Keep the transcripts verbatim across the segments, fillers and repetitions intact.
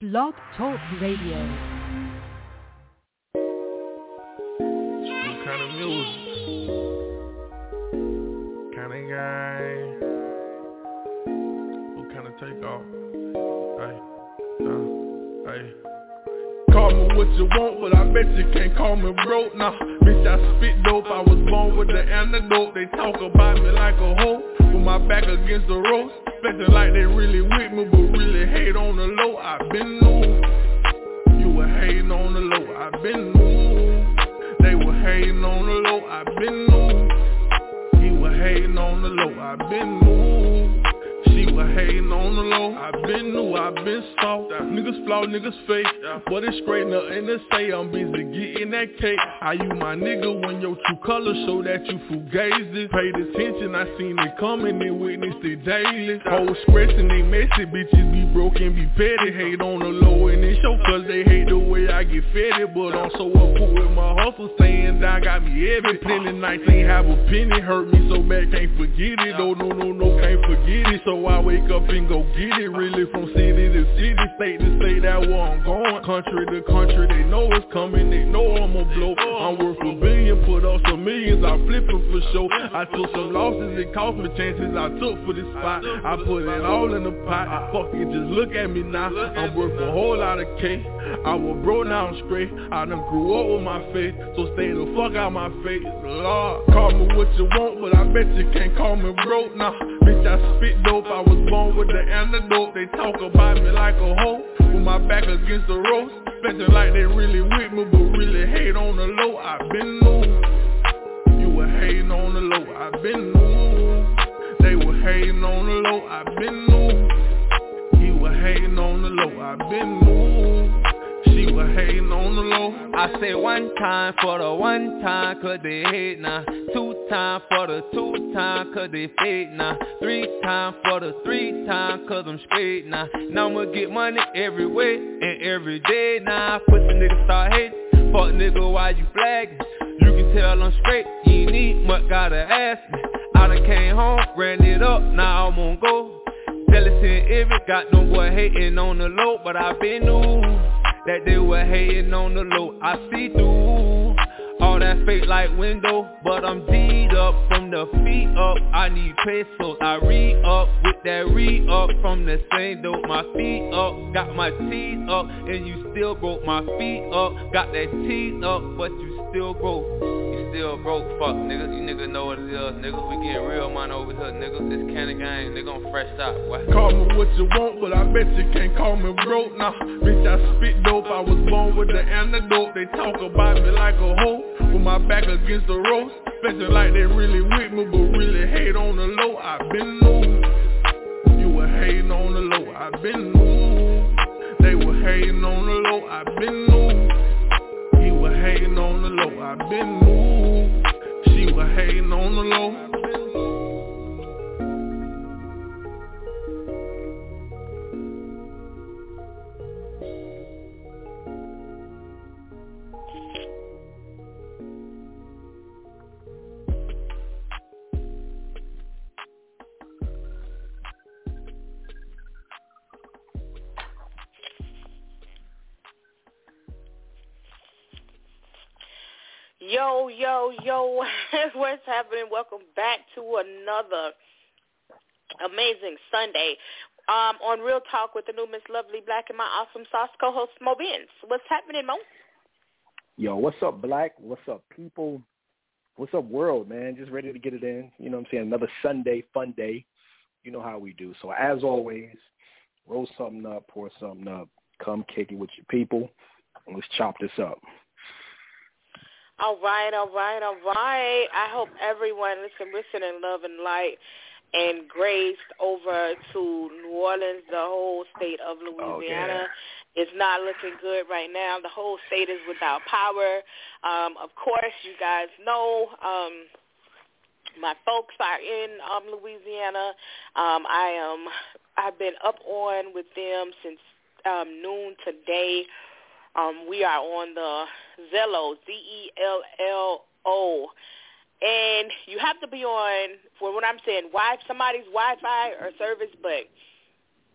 Blog Talk Radio. What kind of music? Kind of guy. What kind of takeoff? Hey, uh, hey. Call me what you want, but I bet you can't call me broke. Nah, bitch, I spit dope. I was born with the antidote. They talk about me like a hoe, with my back against the ropes. Expecting like they really with me, but really hate on the low. I been new. You were hating on the low. I been new. They were hating on the low. I been new. He was hating on the low. I been new. She was hating on the low. I been new. I been soft. Niggas flaw, niggas fake. But it's straight nothing to say. I'm busy getting that cake. Are you my nigga when your true colors show that you fugazi? Paid attention, I seen it coming and witnessed it daily. Hoes scratching, they messy, bitches be broken, be petty. Hate on the low and it show cause they hate the way I get fed. But I'm so up with my hustle, staying down got me heavy. Plenty nights ain't have a penny, hurt me so bad, can't forget it. Oh no, no, no, can't forget it. So I wake up and go get it. Really from city to city, state to state, that where I'm going. Country to country, they know it's coming, they know I'ma blow. I'm worth a billion, put up some millions, I flip it for sure. I took some losses, it cost me chances I took for this spot. I put it all in the pot, fuck it, just look at me now. I'm worth a whole lot of cake. I was broke, now I'm straight. I done grew up with my faith, so stay the fuck out my face. Lord, call me what you want, but I bet you can't call me broke. Nah, bitch, I spit dope, I was born with the antidote. They talk about me like a hoe, with my back against the ropes. Expecting like they really with me, but really hate on the low. I been new. You were hating on the low. I been new. They were hating on the low. I been new. He was hating on the low. I been new. She was hating on the low. I say one time for the one time, cause they hate now. Two time for the two time, cause they fake now. Three time for the three time, cause I'm straight now. Now I'ma get money every way and every day now. Pussy nigga start hating, fuck nigga why you flagging? You can tell I'm straight, you ain't need much, gotta ask me. I done came home, ran it up, now I'm on go. Jealous and every, got no boy hating on the low, but I been new. That they were hating on the low, I see through all that fake like window, but I'm D'd up from the feet up. I need pesos, I re-up with that re-up from the same dope. My feet up, got my teeth up, and you still broke. My feet up, got that teeth up, but you still broke. You still broke, fuck nigga. You niggas know what it is, nigga. We getting real money over here, nigga. This candy gang, nigga, I'm fresh out. What? Call me what you want, but I bet you can't call me broke. Nah, bitch, I spit dope. I was born with the antidote. They talk about me like a hoe, with my back against the ropes. Expecting like they really with me, but really hate on the low. I been new. You were hating on the low. I been new. They were hating on the low. I been new. He was hating on the low. I been new. She was hating on the low. Yo, yo, yo, what's happening? Welcome back to another amazing Sunday um, on Real Talk with the new Miss Lovely Black and my awesome sauce co-host, Mo Benz. What's happening, Mo? Yo, what's up, Black? What's up, people? What's up, world, man? Just ready to get it in. You know what I'm saying? Another Sunday, fun day. You know how we do. So as always, roll something up, pour something up, come kick it with your people, and let's chop this up. All right, all right, all right. I hope everyone, listen, we're sending love and light and grace over to New Orleans, the whole state of Louisiana. Oh, it's not looking good right now. The whole state is without power. Um, of course, you guys know um, my folks are in um, Louisiana. Um, I am. I've been up on with them since um, noon today. Um, we are on the Zello, Z E L L O, and you have to be on, for what I'm saying, wi- somebody's Wi-Fi or service, but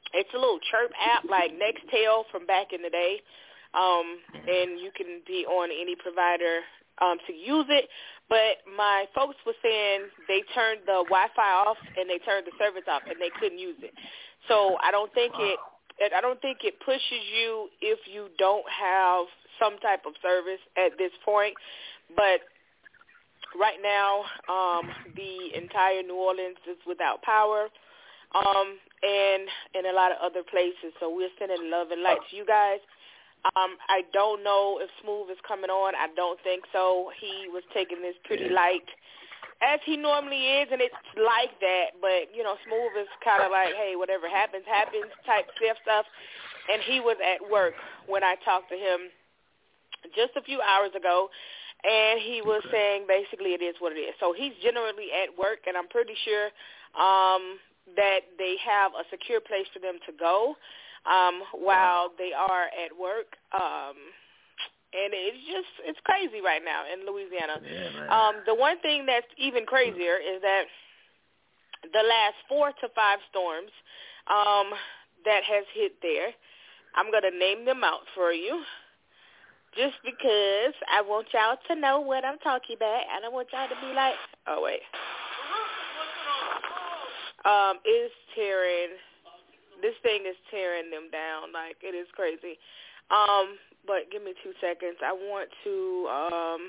It's a little chirp app like Nextel from back in the day, um, and you can be on any provider um, to use it. But my folks were saying they turned the Wi-Fi off and they turned the service off, and they couldn't use it. So I don't think it. I don't think it pushes you if you don't have some type of service at this point. But right now, um, the entire New Orleans is without power, um, and in a lot of other places. So we're sending love and light to you guys. Um, I don't know if Smooth is coming on. I don't think so. He was taking this pretty light, as he normally is, and it's like that. But, you know, Smooth is kind of like, hey, whatever happens, happens type stuff. And he was at work when I talked to him just a few hours ago, and he was okay. saying basically it is what it is. So he's generally at work, and I'm pretty sure um, that they have a secure place for them to go um, while they are at work. Um, and it's just, it's crazy right now in Louisiana. Yeah, um, the one thing that's even crazier is that the last four to five storms um, that has hit there, I'm going to name them out for you just because I want y'all to know what I'm talking about. I don't want y'all to be like, oh, wait. Um, it's tearing, this thing is tearing them down. Like, it is crazy. Um, but give me two seconds. I want to um,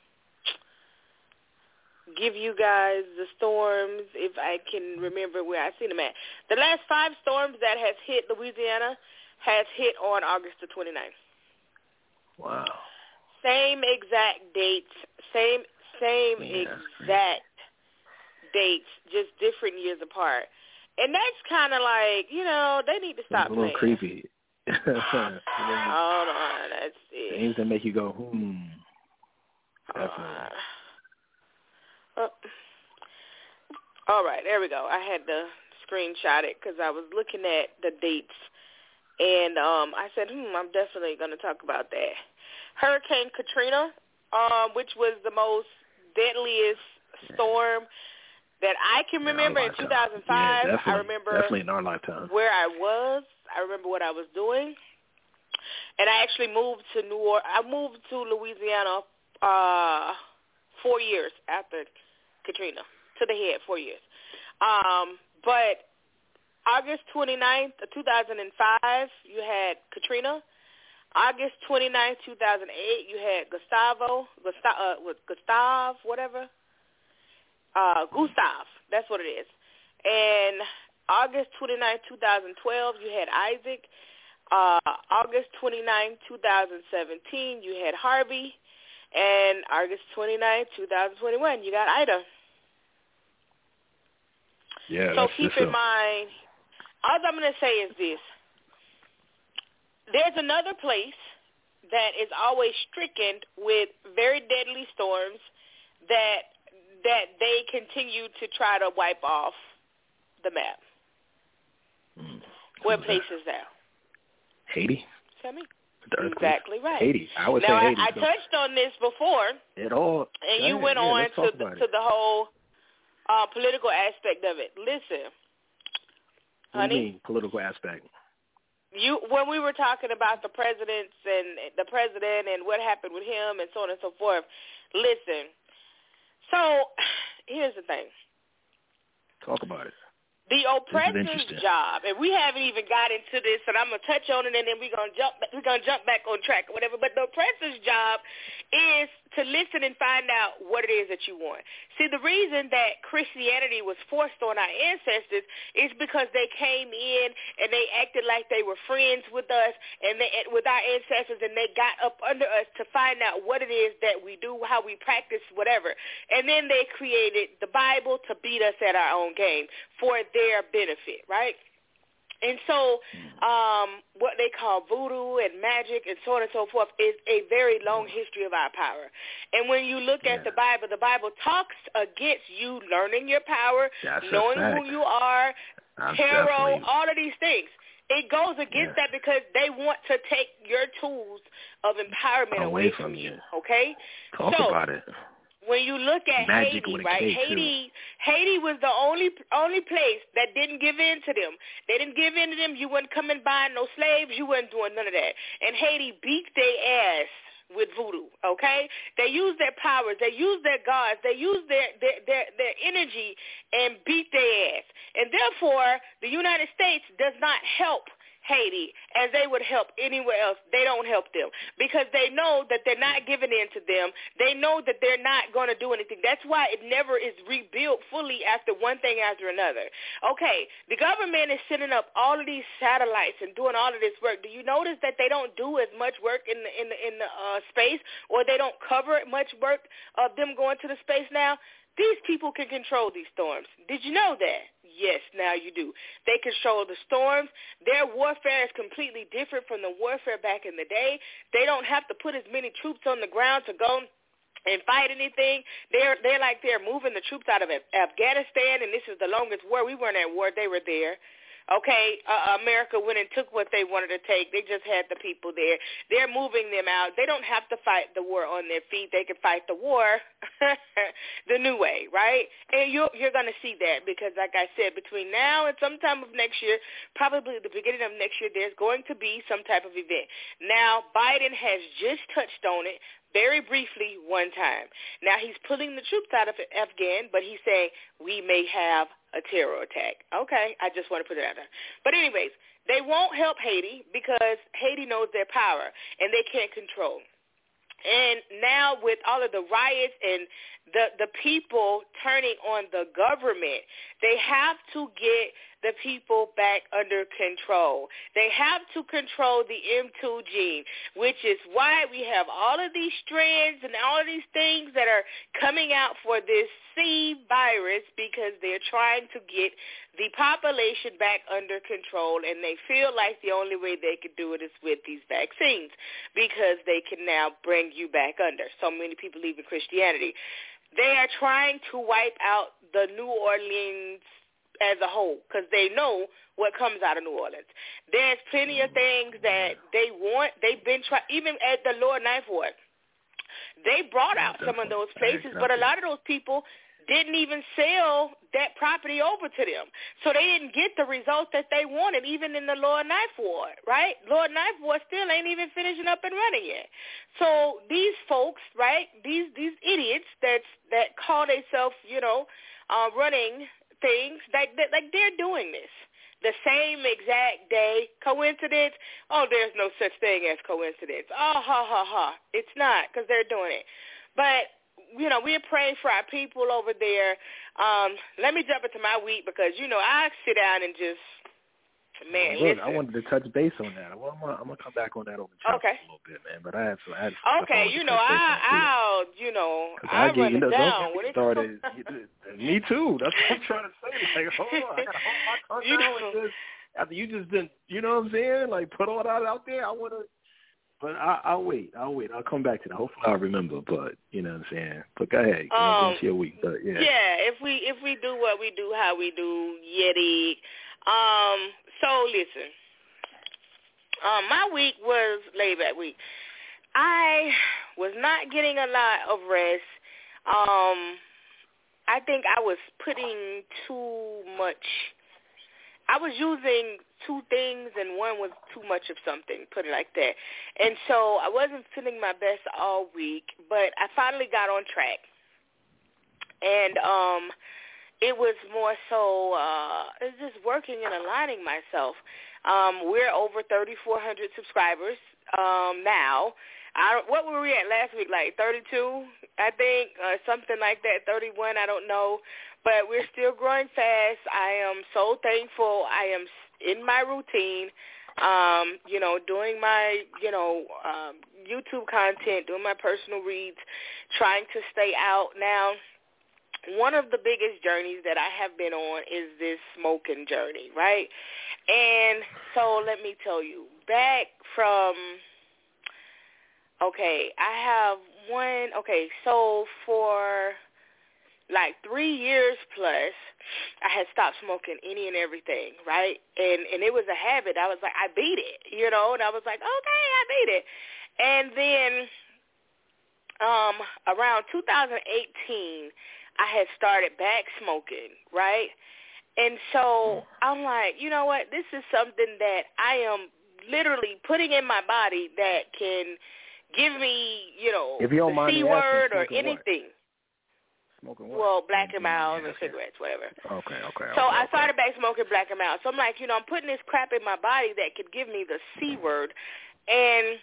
give you guys the storms, if I can remember where I've seen them at. The last five storms that has hit Louisiana has hit on August the twenty-ninth. Wow. Same exact dates, same same yeah, exact dates, just different years apart. And that's kind of like, you know, they need to stop playing. It's a little playing. creepy. Hold on, that's it. Things that make you go, hmm. Definitely. Uh, oh. All right, there we go. I had to screenshot it because I was looking at the dates. And um, I said, hmm, I'm definitely going to talk about that. Hurricane Katrina, um, which was the most deadliest storm that I can remember in, in two thousand five. Yeah, I remember definitely in our lifetime. Where I was. I remember what I was doing. And I actually moved to New Orleans. I moved to Louisiana uh, four years after Katrina, to the head, four years. Um, but August twenty-ninth, two thousand five, you had Katrina. August twenty-ninth, two thousand eight, you had Gustavo, Gustav, uh, Gustav, whatever. Uh, Gustav, that's what it is. And August twenty-ninth, two thousand twelve, you had Isaac. Uh, August twenty-ninth, two thousand seventeen, you had Harvey. And August twenty-ninth, two thousand twenty-one, you got Ida. Yeah, so that's, keep that's in a... mind, all I'm going to say is this. There's another place that is always stricken with very deadly storms that that they continue to try to wipe off the map. Mm. What place is that? Haiti. Tell me. Exactly right. Haiti. I would now, say Haiti. I, I touched on this before. It all. And you yeah, went yeah, on to the, to the whole uh, political aspect of it. Listen, what honey. do you mean, political aspect? You when we were talking about the presidents and the president and what happened with him and so on and so forth. Listen. So here's the thing. Talk about it. The oppressor's job, and we haven't even got into this, and I'm gonna touch on it, and then we're gonna jump, we're gonna jump back on track or whatever. But the oppressor's job is to listen and find out what it is that you want. See, the reason that Christianity was forced on our ancestors is because they came in and they acted like they were friends with us and they, with our ancestors, and they got up under us to find out what it is that we do, how we practice, whatever. And then they created the Bible to beat us at our own game for their benefit, right? And so um, what they call voodoo and magic and so on and so forth is a very long history of our power. And when you look yeah. at the Bible, the Bible talks against you learning your power, That's knowing who you are, I'm tarot, definitely... all of these things. It goes against yeah. that because they want to take your tools of empowerment away, away from from you. you, okay? Talk so, about it. when you look at Magic Haiti, with a right? K, Haiti, Haiti was the only only place that didn't give in to them. They didn't give in to them. You wasn't coming buying no slaves. You wasn't doing none of that. And Haiti beat their ass with voodoo, okay? They use their powers. They use their gods. They use their, their, their, their energy and beat their ass. And therefore, the United States does not help Haiti as they would help anywhere else. They don't help them because they know that they're not giving in to them. They know that they're not going to do anything. That's why it never is rebuilt fully after one thing after another. Okay, the government is sending up all of these satellites and doing all of this work. Do you notice that they don't do as much work in the in the, in the uh, space, or they don't cover much work of them going to the space now? These people can control these storms. Did you know that? Yes, now you do. They control the storms. Their warfare is completely different from the warfare back in the day. They don't have to put as many troops on the ground to go and fight anything. They're they're like they're moving the troops out of Afghanistan, and this is the longest war. We weren't at war. They were there. Okay, uh, America went and took what they wanted to take. They just had the people there. They're moving them out. They don't have to fight the war on their feet. They can fight the war the new way, right? And you're, you're going to see that because, like I said, between now and sometime of next year, probably the beginning of next year, there's going to be some type of event. Now, Biden has just touched on it very briefly one time. Now, he's pulling the troops out of Afghan, but he's saying we may have a terror attack. Okay, I just want to put it out there. But anyways, they won't help Haiti because Haiti knows their power, and they can't control. And now with all of the riots and the, the people turning on the government, they have to get the people back under control. They have to control the M two gene, which is why we have all of these strands and all of these things that are coming out for this C virus because they're trying to get the population back under control, and they feel like the only way they could do it is with these vaccines because they can now bring you back under. So many people leaving Christianity. They are trying to wipe out the New Orleans as a whole because they know what comes out of New Orleans. There's plenty of things that they want. They've been trying, even at the Lower Ninth Ward, they brought out some of those places, but a lot of those people didn't even sell that property over to them. So they didn't get the result that they wanted, even in the Lower Ninth Ward, right? Lower Ninth Ward still ain't even finishing up and running yet. So these folks, right, these these idiots that's, that call themselves, you know, uh, running things, like, that, like they're doing this. The same exact day. Coincidence? Oh, there's no such thing as coincidence. Oh, ha, ha, ha. It's not because they're doing it. But, you know, we're praying for our people over there. Um, let me jump into my week because, you know, I sit down and just, man, Look, listen. I wanted to touch base on that. Well, I'm gonna, I'm gonna come back on that on the channel okay. a little bit, man. But I had some. I had some okay, you know, I, I'll, you know, I'll I get, run you know, it down. Don't get me started. Me too. That's what I'm trying to say. Like, hold on, I gotta hold my tongue you down know. with this. After you just didn't, you know what I'm saying? Like, put all that out there. I wanna. But I, I'll wait. I'll wait. I'll come back to that. Hopefully, I'll remember. But you know what I'm saying. But go ahead. Um, into your week. But, yeah. Yeah. If we if we do what we do, how we do, Yeti. Um. So listen. Um, my week was laid back week. I was not getting a lot of rest. Um, I think I was putting too much. I was using two things and one was too much of something, put it like that. And so I wasn't feeling my best all week, but I finally got on track. And um, it was more so, uh, it's just working and aligning myself. Um, we're over thirty-four hundred subscribers um, now. I don't, what were we at last week, like thirty-two, I think, uh, something like that, thirty-one, I don't know. But we're still growing fast. I am so thankful. I am in my routine, um, you know, doing my, you know, um, YouTube content, doing my personal reads, trying to stay out. Now, one of the biggest journeys that I have been on is this smoking journey, right? And so let me tell you, back from, okay, I have one, okay, so for like three years plus, I had stopped smoking any and everything, right? And and it was a habit. I was like, I beat it, you know, and I was like, okay, I beat it. And then um, around two thousand eighteen, I had started back smoking, right? And so I'm like, you know what? This is something that I am literally putting in my body that can give me, you know, if you don't the mind C me word asking, or anything. What? Smoking what? Well, Black and Miles yeah, and cigarettes, whatever. Okay, okay. So okay, I okay. started back smoking Black and Miles. So I'm like, you know, I'm putting this crap in my body that could give me the C word. And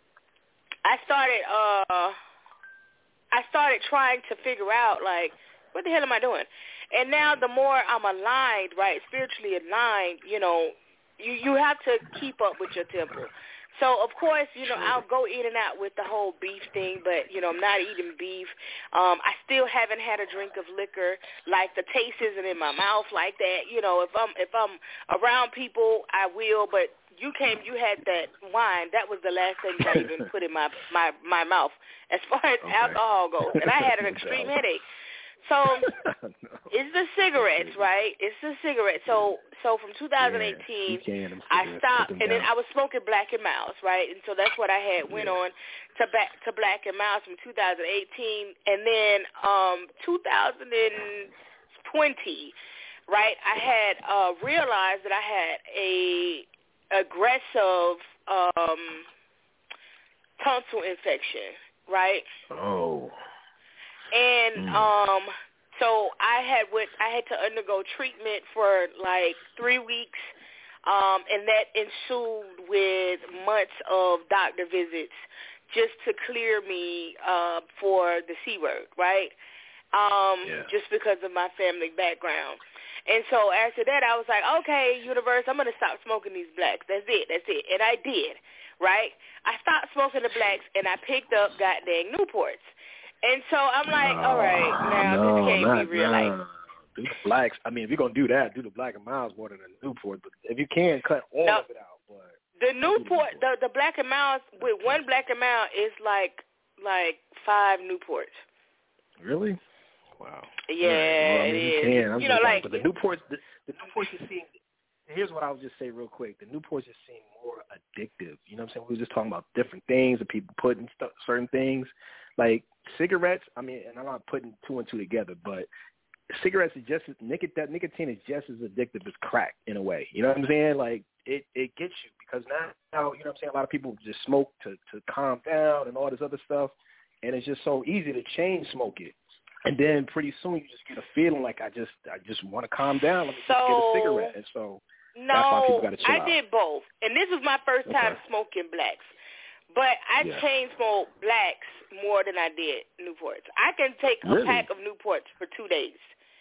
I started, uh, I started trying to figure out, like, what the hell am I doing? And now the more I'm aligned, right, spiritually aligned, you know, you, you have to keep up with your temple. So, of course, you know, I'll go in and out with the whole beef thing, but, you know, I'm not eating beef. Um, I still haven't had a drink of liquor. Like, the taste isn't in my mouth like that. You know, if I'm if I'm around people, I will, but you came, you had that wine. That was the last thing I even put in my, my, my mouth as far as okay. alcohol goes. And I had an extreme headache. So no. It's the cigarettes, right? It's the cigarettes. So so from two thousand eighteen, yeah, I stopped, and then down. I was smoking Black and Miles, right? And so that's what I had went yeah. on to back to Black and Miles from two thousand eighteen, and then um two thousand twenty, right? I had uh, realized that I had a aggressive um, tonsil infection, right? Oh. And mm. um, so I had went, I had to undergo treatment for like three weeks, um, and that ensued with months of doctor visits just to clear me uh, for the C word, right? Um, yeah. Just because of my family background. And so after that, I was like, okay, universe, I'm going to stop smoking these blacks. That's it. That's it. And I did, right? I stopped smoking the blacks, and I picked up goddamn Newports. And so I'm like, no, all right, now no, this can't not, be real no. life. Do the blacks. I mean, if you're going to do that, do the Black and Miles more than the Newport. But if you can, cut all no, of it out. But the Newport, the, the Black and Miles, with one Black and Mile is like like five Newports. Really? Wow. Yeah, right. well, I mean, it you is. can. I'm you know, like. But the Newports, the, the Newports just seem, here's what I would just say real quick. The Newports just seem more addictive. You know what I'm saying? We were just talking about different things and people putting st- certain things. Like cigarettes, I mean, and I'm not putting two and two together, but cigarettes is just as, nic- that nicotine is just as addictive as crack in a way. You know what I'm saying? Like it, it gets you because now, you know what I'm saying? A lot of people just smoke to, to calm down and all this other stuff, and it's just so easy to chain smoke it. And then pretty soon you just get a feeling like I just I just want to calm down. Let me so, just get a cigarette. And so no, that's why people got to chill I out. did both, and this was my first time okay. smoking blacks. But I yeah. chain smoke blacks more than I did Newports. I can take really? a pack of Newports for two days.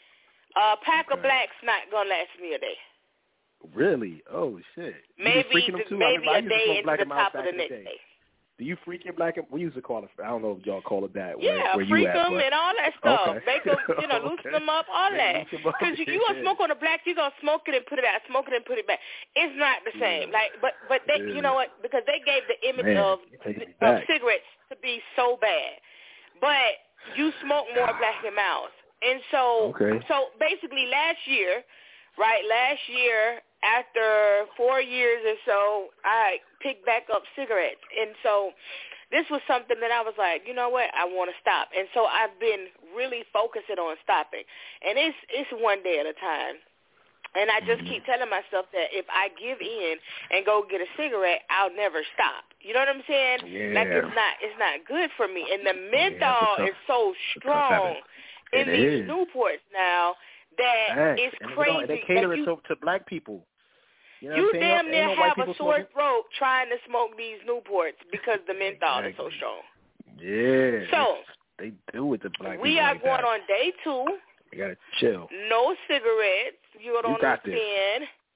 A pack okay. of blacks not gonna last me a day. Really? Oh shit! Maybe them too? maybe I mean, a day into the top of the in next the day. day. Do you freak your black and we used to call it? I don't know if y'all call it that. Yeah, where, where freak you at, them but, and all that stuff. Okay. Make them, you know, loosen okay. them up, all yeah, that. Because you, you gonna smoke on the black, you gonna smoke it and put it out, smoke it and put it back. It's not the same. Yeah. Like, but but they, yeah. you know what? Because they gave the image Man, of of cigarettes to be so bad, but you smoke more Black and Miles, and so okay. so basically last year, right? Last year. After four years or so, I picked back up cigarettes. And so this was something that I was like, you know what, I want to stop. And so I've been really focusing on stopping. And it's it's one day at a time. And I just keep telling myself that if I give in and go get a cigarette, I'll never stop. You know what I'm saying? Yeah. Like it's not it's not good for me. And the menthol yeah, is so strong in it these is. Newports now that Thanks. it's and crazy. They cater like it you, to, to black people. You, know you what I'm damn near no have a sore smoking? throat trying to smoke these Newports because the menthol exactly. is so strong. Yeah. So they do with the black we people are like going that. on day two. You gotta chill. No cigarettes. You don't you got understand. This.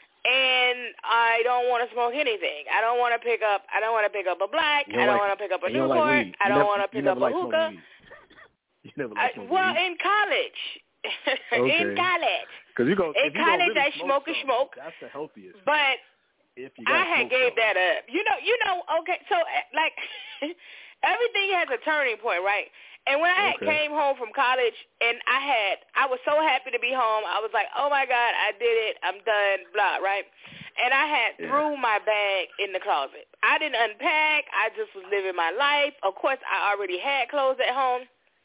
And I don't want to smoke anything. I don't want to pick up. I don't want to pick up a black. Don't I don't like, want to pick up a Newport. Like I don't want to pick up like a hookah. You never I, like smoking well, weed? in college. Okay. in college. You go, in college, really I smoke a smoke. That's the healthiest. But if you I had gave though. that up. You know, you know. Okay, so like everything has a turning point, right? And when I okay. came home from college, and I had, I was so happy to be home. I was like, oh my God, I did it. I'm done. Blah, right? And I had Yeah. threw my bag in the closet. I didn't unpack. I just was living my life. Of course, I already had clothes at home.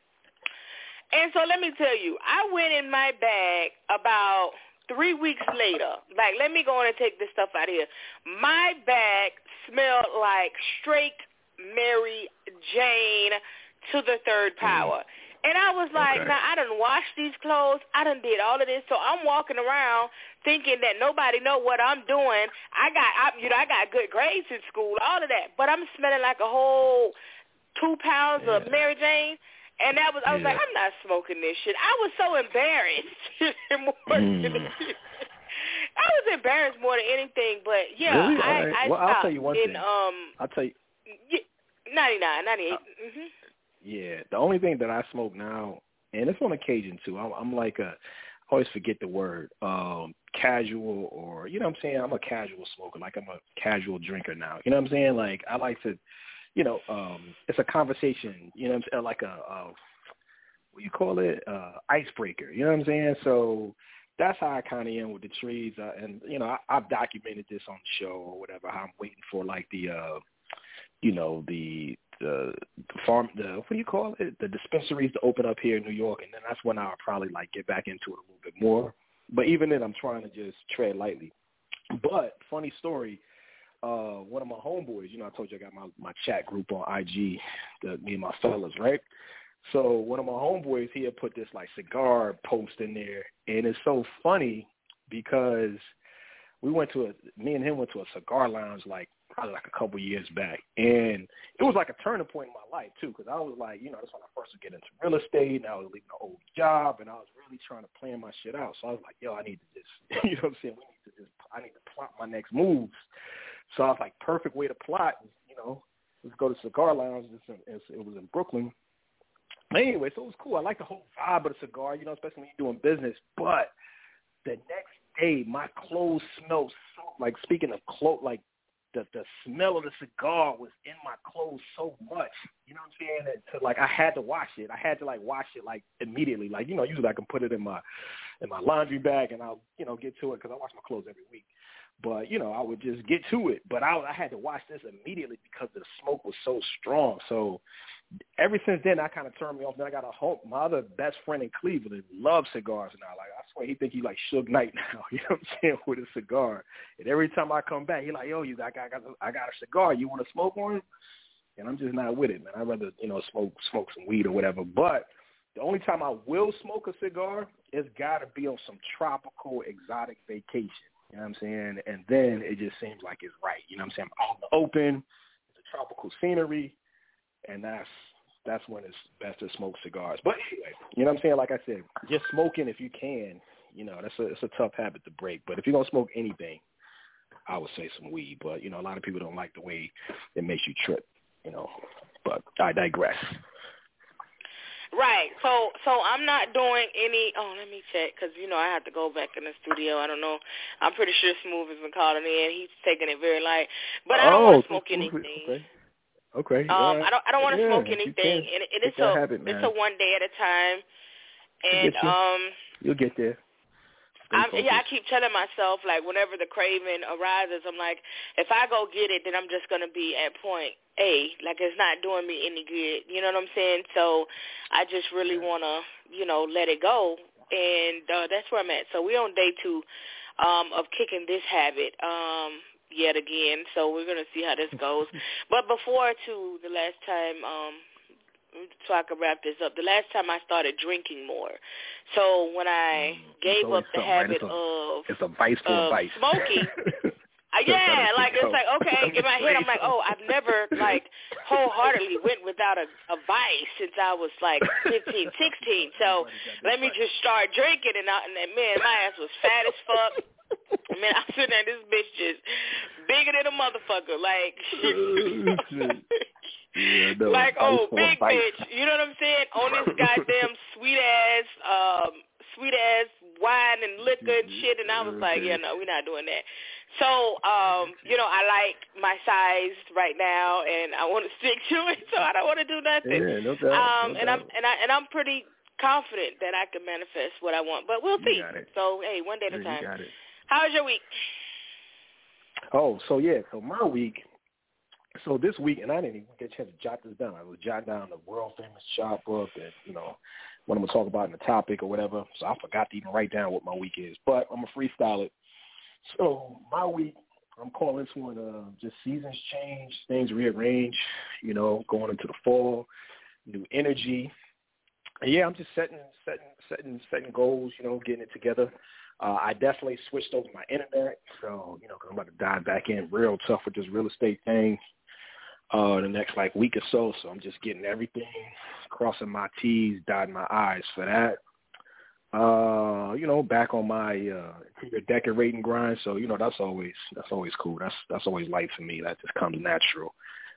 And so let me tell you, I went in my bag about three weeks later. Like, let me go on and take this stuff out of here. My bag smelled like straight Mary Jane to the third power. And I was like, okay. now, I done washed these clothes. I done did all of this. So I'm walking around thinking that nobody know what I'm doing. I got, I, you know, I got good grades in school, all of that. But I'm smelling like a whole two pounds yeah. of Mary Jane. And that was, I was yeah. like, I'm not smoking this shit. I was so embarrassed. more mm. than, I was embarrassed more than anything. But, yeah, really? I, right. I well, stopped. I'll tell you one in, thing. Um, I'll tell you. ninety-nine, ninety-eight. Uh, mm-hmm. Yeah, the only thing that I smoke now, and it's on occasion too, I'm, I'm like a, I always forget the word, um, casual or, you know what I'm saying? I'm a casual smoker, like I'm a casual drinker now. You know what I'm saying? Like I like to, you know, um, it's a conversation, you know what I'm saying? Like a, a what do you call it? Uh, icebreaker, you know what I'm saying? So that's how I kind of am with the trees. Uh, and, you know, I, I've documented this on the show or whatever, how I'm waiting for like the, uh, you know, the, the the farm, the what do you call it? The dispensaries to open up here in New York, and then that's when I'll probably like get back into it a little bit more. But even then, I'm trying to just tread lightly. But funny story, uh, one of my homeboys, you know, I told you I got my my chat group on I G, the, me and my fellas, right? So one of my homeboys, he had put this like cigar post in there, and it's so funny because we went to a, me and him went to a cigar lounge like probably like a couple years back. And it was like a turning point in my life, too, because I was like, you know, that's when I first was getting into real estate, and I was leaving an old job, and I was really trying to plan my shit out. So I was like, yo, I need to just, you know what I'm saying, we need to just, I need to plot my next moves. So I was like, perfect way to plot, you know, let's go to cigar lounge. It was in Brooklyn. Anyway, so it was cool. I like the whole vibe of the cigar, you know, especially when you're doing business. But the next day, my clothes smelled so, like, speaking of clothes, like, The, the smell of the cigar was in my clothes so much, you know what I'm saying? That to, like I had to wash it. I had to like wash it like immediately. Like, you know, usually I can put it in my in my laundry bag and I'll, you know, get to it because I wash my clothes every week. But, you know, I would just get to it. But I, I had to wash this immediately because the smoke was so strong. So ever since then, I kind of turned me off. Then I got a home. My other best friend in Cleveland loves cigars now. Like, I swear he think he like Suge Knight now, you know what I'm saying, with a cigar. And every time I come back, he like, yo, you got, I got, I got a cigar. You want to smoke one? And I'm just not with it, man. I'd rather, you know, smoke, smoke some weed or whatever. But the only time I will smoke a cigar, it's got to be on some tropical, exotic vacation. You know what I'm saying? And then it just seems like it's right. You know what I'm saying? I'm out in the open, it's a tropical scenery, and that's that's when it's best to smoke cigars. But anyway, you know what I'm saying? Like I said, just smoking if you can, you know, that's a, it's a tough habit to break. But if you're going to smoke anything, I would say some weed. But, you know, a lot of people don't like the way it makes you trip, you know. But I digress. Right. So so I'm not doing any, oh, let me check, because, you know, I have to go back in the studio. I don't know. I'm pretty sure Smooth has been calling in. He's taking it very light. But I don't oh, want to smoke anything. Okay. Okay. Um, right. I don't I don't want to yeah, smoke anything. And it, it's, a, habit, it's a one day at a time. And, you. um, You'll get there. I'm, yeah, I keep telling myself, like, whenever the craving arises, I'm like, if I go get it, then I'm just going to be at point A. Like, it's not doing me any good. You know what I'm saying? So I just really want to, you know, let it go. And uh, that's where I'm at. So we're on day two um, of kicking this habit um, yet again. So we're going to see how this goes. But before, too, the last time um, – so I can wrap this up. The last time I started drinking more. So when I mm, gave up the habit right? of, it's a vice full of vice. smoking, I, yeah, like it's like, okay, in my head I'm like, oh, I've never like wholeheartedly went without a, a vice since I was like fifteen, sixteen. So let me just start drinking, and, I, and man, my ass was fat as fuck. Man, I'm sitting there, this bitch just bigger than a motherfucker, like. Yeah, no, like, oh, big bitch, you know what I'm saying? On this goddamn sweet ass, um, sweet ass wine and liquor and shit, and I was like, yeah, no, we're not doing that. So, um, you know, I like my size right now, and I want to stick to it, so I don't want to do nothing. Yeah, no doubt. Um, no and doubt. I'm and I and I'm pretty confident that I can manifest what I want, but we'll You see. got it. So, hey, one day at a Yeah, time. you got it. How was your week? Oh, so yeah, so my week. So this week, and I didn't even get a chance to jot this down. I was jotting down the world famous chart book that you know what I'm gonna talk about in the topic or whatever. So I forgot to even write down what my week is, but I'm gonna freestyle it. So my week, I'm calling this one uh, just seasons change, things rearrange, you know, going into the fall, new energy. And yeah, I'm just setting, setting, setting, setting goals, you know, getting it together. Uh, I definitely switched over my internet, so, you know, cause I'm about to dive back in real tough with this real estate thing uh, the next, like, week or so. So I'm just getting everything, crossing my T's, dotting my I's for that. Uh, you know, back on my uh, interior decorating grind. So, you know, that's always that's always cool. That's that's always light for me. That just comes natural.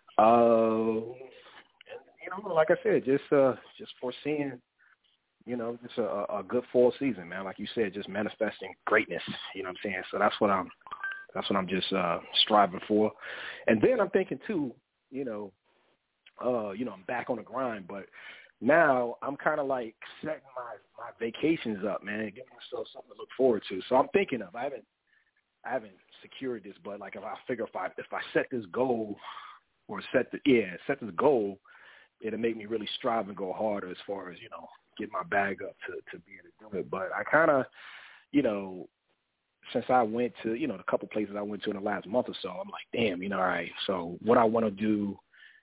Uh, and, you know, like I said, just uh, just foreseeing, you know, just a, a good fall season, man. Like you said, just manifesting greatness. You know what I'm saying? So that's what I'm that's what I'm just uh, striving for. And then I'm thinking too, you know, uh, you know, I'm back on the grind, but now I'm kind of like setting my, my vacations up, man, and giving myself something to look forward to. So I'm thinking of, I haven't, I haven't secured this, but like if I figure if I, if I set this goal or set the, yeah, set this goal, it'll make me really strive and go harder as far as, you know, get my bag up to, to be able to do it. But I kind of, you know, since I went to, you know, the couple places I went to in the last month or so, I'm like, damn, you know, all right, so what I want to do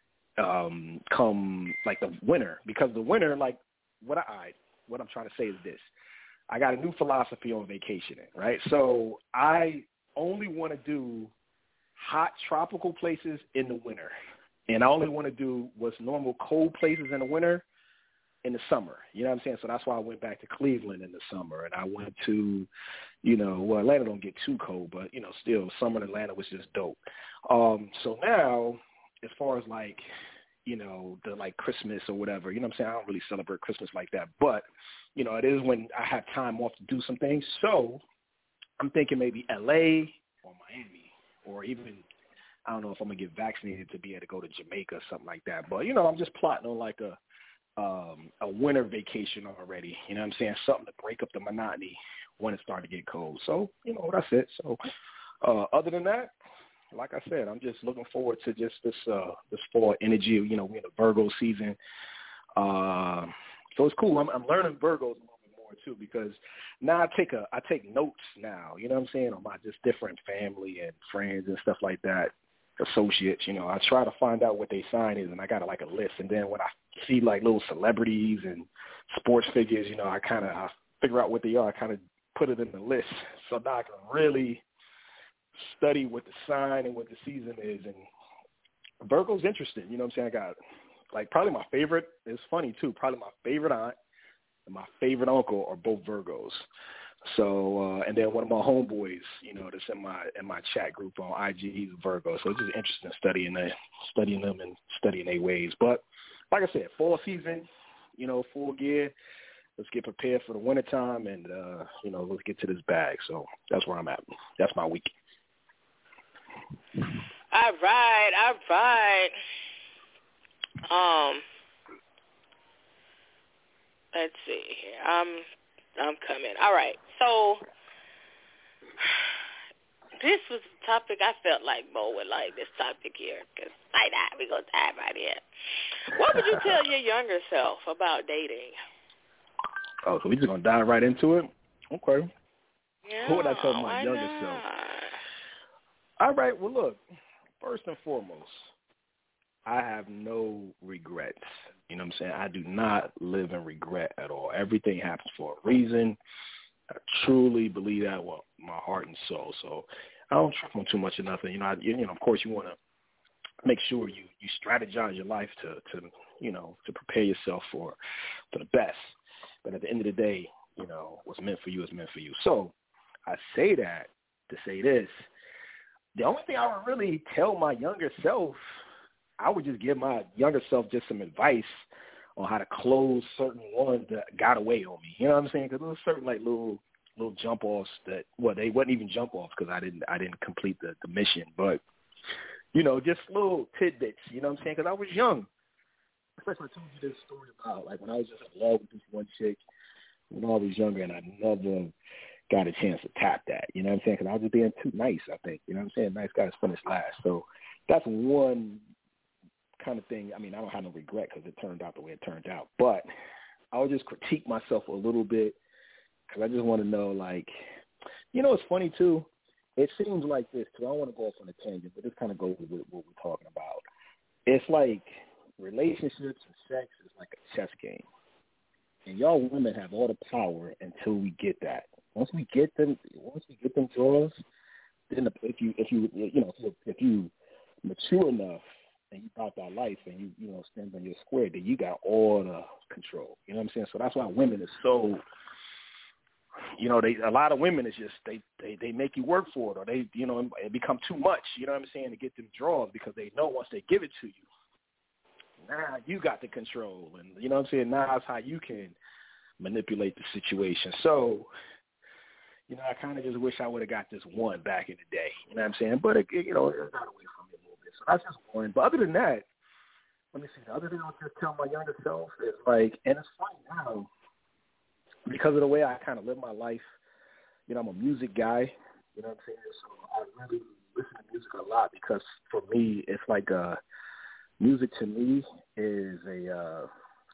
um, come like the winter, because the winter, like what I, what I'm trying to say is this, I got a new philosophy on vacationing, right? So I only want to do hot tropical places in the winter. And I only want to do what's normal cold places in the winter in the summer. You know what I'm saying? So that's why I went back to Cleveland in the summer. And I went to, you know, well, Atlanta don't get too cold, but, you know, still summer in Atlanta was just dope. Um, so now, as far as like, you know, the like Christmas or whatever, you know what I'm saying? I don't really celebrate Christmas like that, but, you know, it is when I have time off to do some things. So I'm thinking maybe L A or Miami, or even, I don't know if I'm going to get vaccinated to be able to go to Jamaica or something like that. But, you know, I'm just plotting on like a, um, a winter vacation already. You know what I'm saying? Something to break up the monotony when it starts to get cold. So, you know, that's it. So uh, other than that, like I said, I'm just looking forward to just this uh, this fall energy. You know, we're in the Virgo season. Uh, so it's cool. I'm, I'm learning Virgos a little bit more, too, because now I take a I take notes now, you know what I'm saying, on my just different family and friends and stuff like that, associates. You know, I try to find out what their sign is, and I got like a list. And then when I see like little celebrities and sports figures, you know, I kind of I figure out what they are. I kind of put it in the list so now I can really study what the sign and what the season is. And Virgo's interesting, you know what I'm saying? I got, like, probably my favorite, it's funny too, probably my favorite aunt and my favorite uncle are both Virgos. So, uh, and then one of my homeboys, you know, that's in my in my chat group on I G, he's a Virgo. So it's just interesting studying that, studying them and studying their ways. But like I said, fall season, you know, full gear. Let's get prepared for the wintertime and, uh, you know, let's get to this bag. So that's where I'm at. That's my week. All right, all right. Um, let's see here. I'm, I'm coming. All right. So this was a topic I felt like Mo would like this topic here, because like that we gonna dive right in. What would you tell your younger self about dating? Oh, so we just gonna dive right into it? Okay. Yeah, what would I tell my why younger not? self? All right. Well, look. First and foremost, I have no regrets. You know what I'm saying? I do not live in regret at all. Everything happens for a reason. I truly believe that with my heart and soul. So I don't trip on too much of nothing. You know, I, you know, of course, you want to make sure you, you strategize your life to, to, you know, to prepare yourself for, for the best. But at the end of the day, you know, what's meant for you is meant for you. So I say that to say this. The only thing I would really tell my younger self, I would just give my younger self just some advice on how to close certain ones that got away on me. You know what I'm saying? Because there was certain like little little jump offs that well they wasn't even jump offs because I didn't I didn't complete the, the mission, but you know just little tidbits. You know what I'm saying? Because I was young. Especially I told you this story about like when I was just in love with this one chick when I was younger, and I never got a chance to tap that. You know what I'm saying? Because I was just being too nice. I think you know what I'm saying. Nice guys finish last. So that's one kind of thing. I mean, I don't have no regret because it turned out the way it turned out. But I would just critique myself a little bit because I just want to know, like, you know, it's funny too. It seems like this too. I don't want to go off on a tangent, but this kind of goes with what we're talking about. It's like relationships and sex is like a chess game, and y'all women have all the power until we get that. Once we get them, once we get them draws, then if you if you you know if you, if you mature enough and you about that life and you you know stand on your square, then you got all the control. You know what I'm saying? So that's why women is so. You know, they a lot of women is just they, they, they make you work for it, or they you know it become too much. You know what I'm saying, to get them draws because they know once they give it to you. Now you got the control, and you know what I'm saying. Now that's how you can manipulate the situation. So, you know, I kind of just wish I would have got this one back in the day. You know what I'm saying? But it, it, you know, it got away from me a little bit. So that's just one. But other than that, let me see. The other thing I'll just tell my younger self is like, and it's funny now because of the way I kind of live my life. You know, I'm a music guy. You know what I'm saying? So I really listen to music a lot because for me, it's like a music to me is a, uh,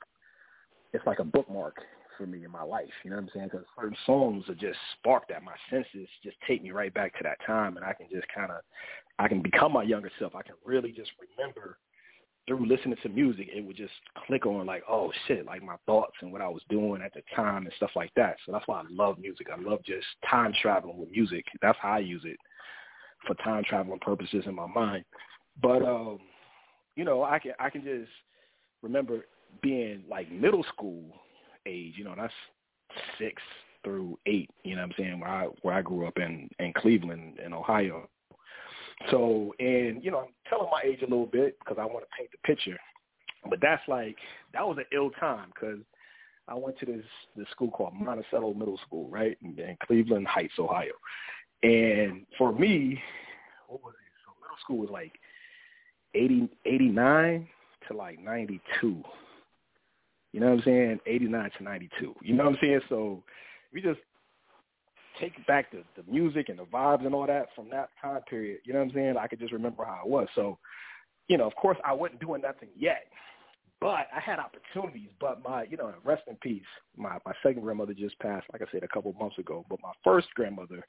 it's like a bookmark for me in my life. You know what I'm saying? Because certain songs are just sparked at my senses, just take me right back to that time, and I can just kind of, I can become my younger self. I can really just remember through listening to music, it would just click on like, oh shit, like my thoughts and what I was doing at the time and stuff like that. So that's why I love music. I love just time traveling with music. That's how I use it for time traveling purposes in my mind. But, um, you know, I can I can just remember being like middle school age, you know, that's six through eight, you know what I'm saying, where I where I grew up in, in Cleveland, in Ohio. So, and, you know, I'm telling my age a little bit because I want to paint the picture. But that's like, that was an ill time because I went to this, this school called Monticello Middle School, right, in, in Cleveland Heights, Ohio. And for me, what was it? So middle school was like eighty, eighty-nine to like ninety-two. You know what I'm saying? eighty-nine to ninety-two. You know what I'm saying? So we just take back the, the music and the vibes and all that from that time period. You know what I'm saying? I could just remember how it was. So, you know, of course I wasn't doing nothing yet, but I had opportunities. But my, you know, rest in peace, my, my second grandmother just passed, like I said, a couple of months ago. But my first grandmother,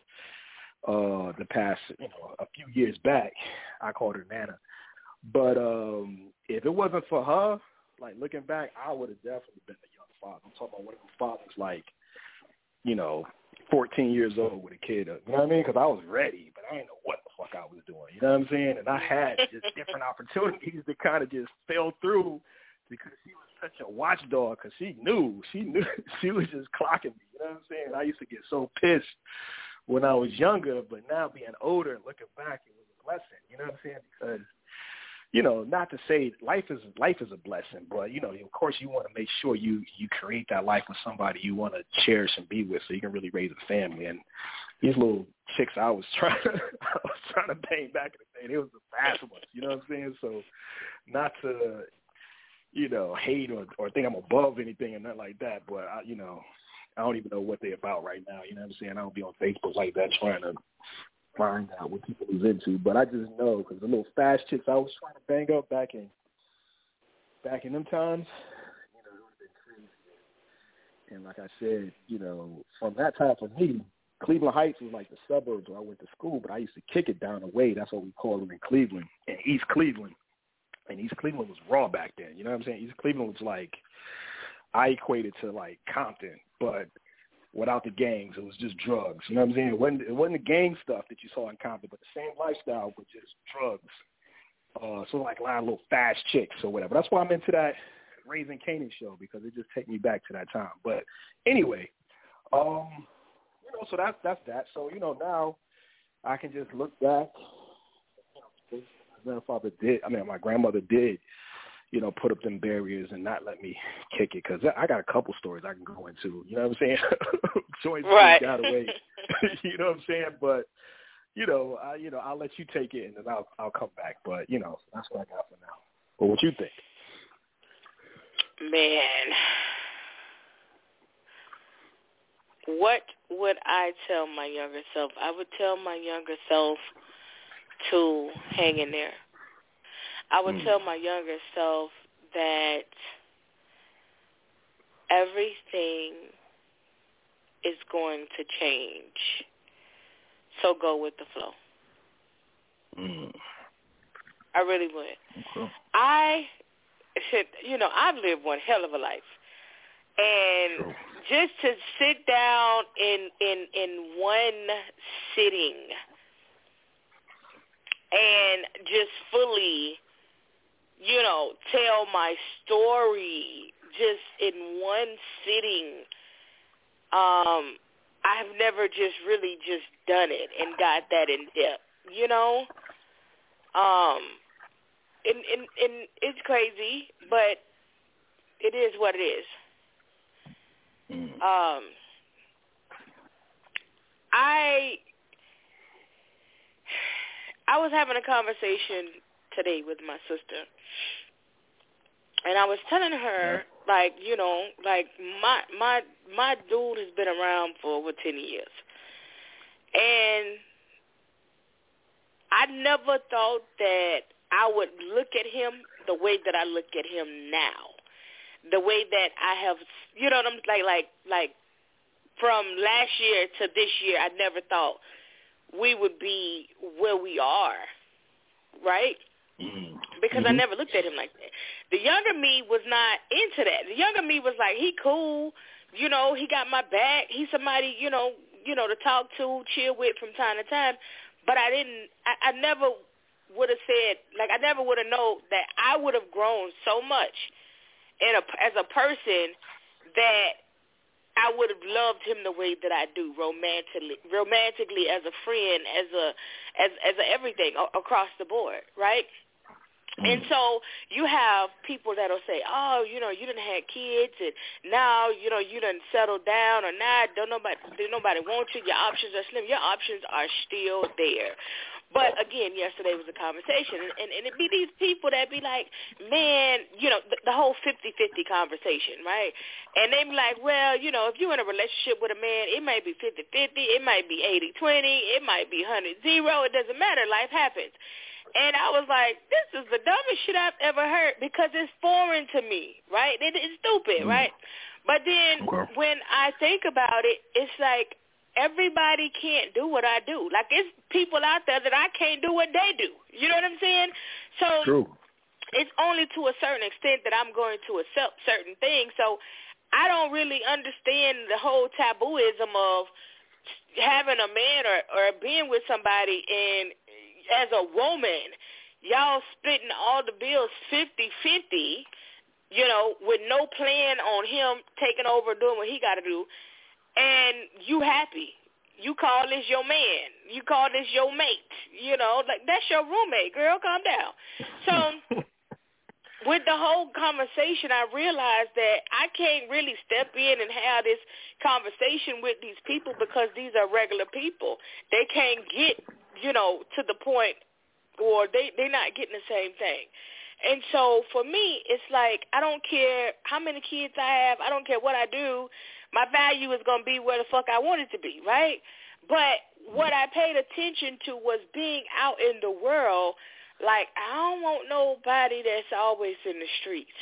uh, the past, you know, a few years back, I called her Nana. But um, if it wasn't for her, like looking back, I would have definitely been a young father. I'm talking about one of those fathers like, you know, fourteen years old with a kid. You know what I mean? Because I was ready, but I didn't know what the fuck I was doing. You know what I'm saying? And I had just different opportunities to kind of just fell through because she was such a watchdog because she knew. She knew. She was just clocking me. You know what I'm saying? I used to get so pissed when I was younger, but now being older and looking back, it was a blessing. You know what I'm saying? Because, you know, not to say life is life is a blessing, but, you know, of course you want to make sure you, you create that life with somebody you want to cherish and be with so you can really raise a family. And these little chicks I was trying to, I was trying to bang back in the day, they was the fast ones, you know what I'm saying? So not to, you know, hate or, or think I'm above anything and nothing like that, but, I, you know, I don't even know what they're about right now, you know what I'm saying? I don't be on Facebook like that trying to find out what people is into, but I just know because the little fast chicks I was trying to bang up back in back in them times, you know, it would have been crazy. And like I said, you know, from that time for me, Cleveland Heights was like the suburbs where I went to school, but I used to kick it down the way. That's what we call them in Cleveland, in East Cleveland. And East Cleveland was raw back then. You know what I'm saying? East Cleveland was like, I equated to like Compton, but without the gangs. It was just drugs. You know what I'm saying? It wasn't, it wasn't the gang stuff that you saw in Compton, but the same lifestyle with just drugs. Uh, so like a lot of little fast chicks or whatever. That's why I'm into that Raising Kanan show because it just takes me back to that time. But anyway, um, you know, so that's, that's that. So, you know, now I can just look back. You know, my grandfather did, I mean, my grandmother did, you know, put up them barriers and not let me kick it, because I got a couple stories I can go into. You know what I'm saying? Joyce right. got away. You know what I'm saying? But you know, I, you know, I'll let you take it and then I'll I'll come back. But you know, that's what I got for now. But what you think? Man, what would I tell my younger self? I would tell my younger self to hang in there. I would mm. tell my younger self that everything is going to change. So go with the flow. Mm. I really would. Okay. I, you know, I've lived one hell of a life. And True. just to sit down in, in, in one sitting and just fully, you know, tell my story just in one sitting, um, I've never just really just done it and got that in depth, you know? Um, and, and, and it's crazy, but it is what it is. Um, I I was having a conversation today with my sister, and I was telling her, like, you know, like my my my dude has been around for over ten years, and I never thought that I would look at him the way that I look at him now. The way that I have, you know what I'm like, like, like from last year to this year, I never thought we would be where we are, right? Mm-hmm. Because mm-hmm. I never looked at him like that. The younger me was not into that. The younger me was like, he cool, you know, he got my back. He's somebody, you know, you know, to talk to, chill with from time to time. But I didn't, I, I never would have said, like, I never would have known that I would have grown so much in a, as a person that I would have loved him the way that I do, romantically, romantically as a friend, as a, as as a everything across the board, right? Mm. And so you have people that'll say, oh, you know, you done had kids, and now, you know, you done settled down, or now don't nobody, don't nobody want you. Your options are slim. Your options are still there. But, again, yesterday was a conversation, and, and, and it be these people that be like, man, you know, the, the whole fifty-fifty conversation, right? And they be like, well, you know, if you're in a relationship with a man, it might be fifty-fifty, it might be eighty-twenty, it might be one hundred zero, it doesn't matter, life happens. And I was like, this is the dumbest shit I've ever heard because it's foreign to me, right? It, it's stupid, mm. right? But then okay. when I think about it, it's like, everybody can't do what I do. Like, it's people out there that I can't do what they do. You know what I'm saying? So True. It's only to a certain extent that I'm going to accept certain things. So I don't really understand the whole tabooism of having a man or, or being with somebody, and as a woman, y'all splitting all the bills fifty-fifty, you know, with no plan on him taking over doing what he got to do. And you happy. You call this your man. You call this your mate. You know, like, that's your roommate, girl. Calm down. So with the whole conversation, I realized that I can't really step in and have this conversation with these people because these are regular people. They can't get, you know, to the point, or they, they're not getting the same thing. And so for me, it's like, I don't care how many kids I have. I don't care what I do. My value is going to be where the fuck I want it to be, right? But what I paid attention to was being out in the world. Like, I don't want nobody that's always in the streets.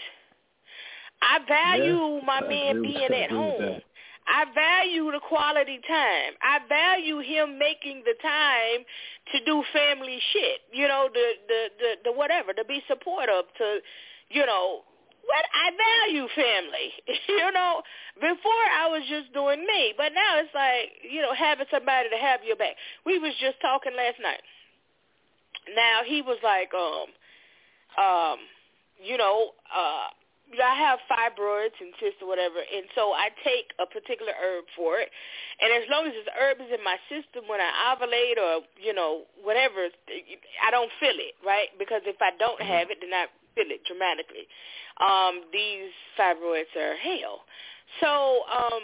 I value yeah, my I man being at home. I value the quality time. I value him making the time to do family shit, you know, the, the, the, the whatever, to be supportive, to, you know, what I value family. You know, before I was just doing me, but now it's like, you know, having somebody to have your back. We was just talking last night. Now he was like, um, um, you know, uh, I have fibroids and cysts or whatever, and so I take a particular herb for it. And as long as this herb is in my system when I ovulate or, you know, whatever, I don't feel it, right? Because if I don't have it, then I feel it dramatically. Um, these fibroids are hell. So um,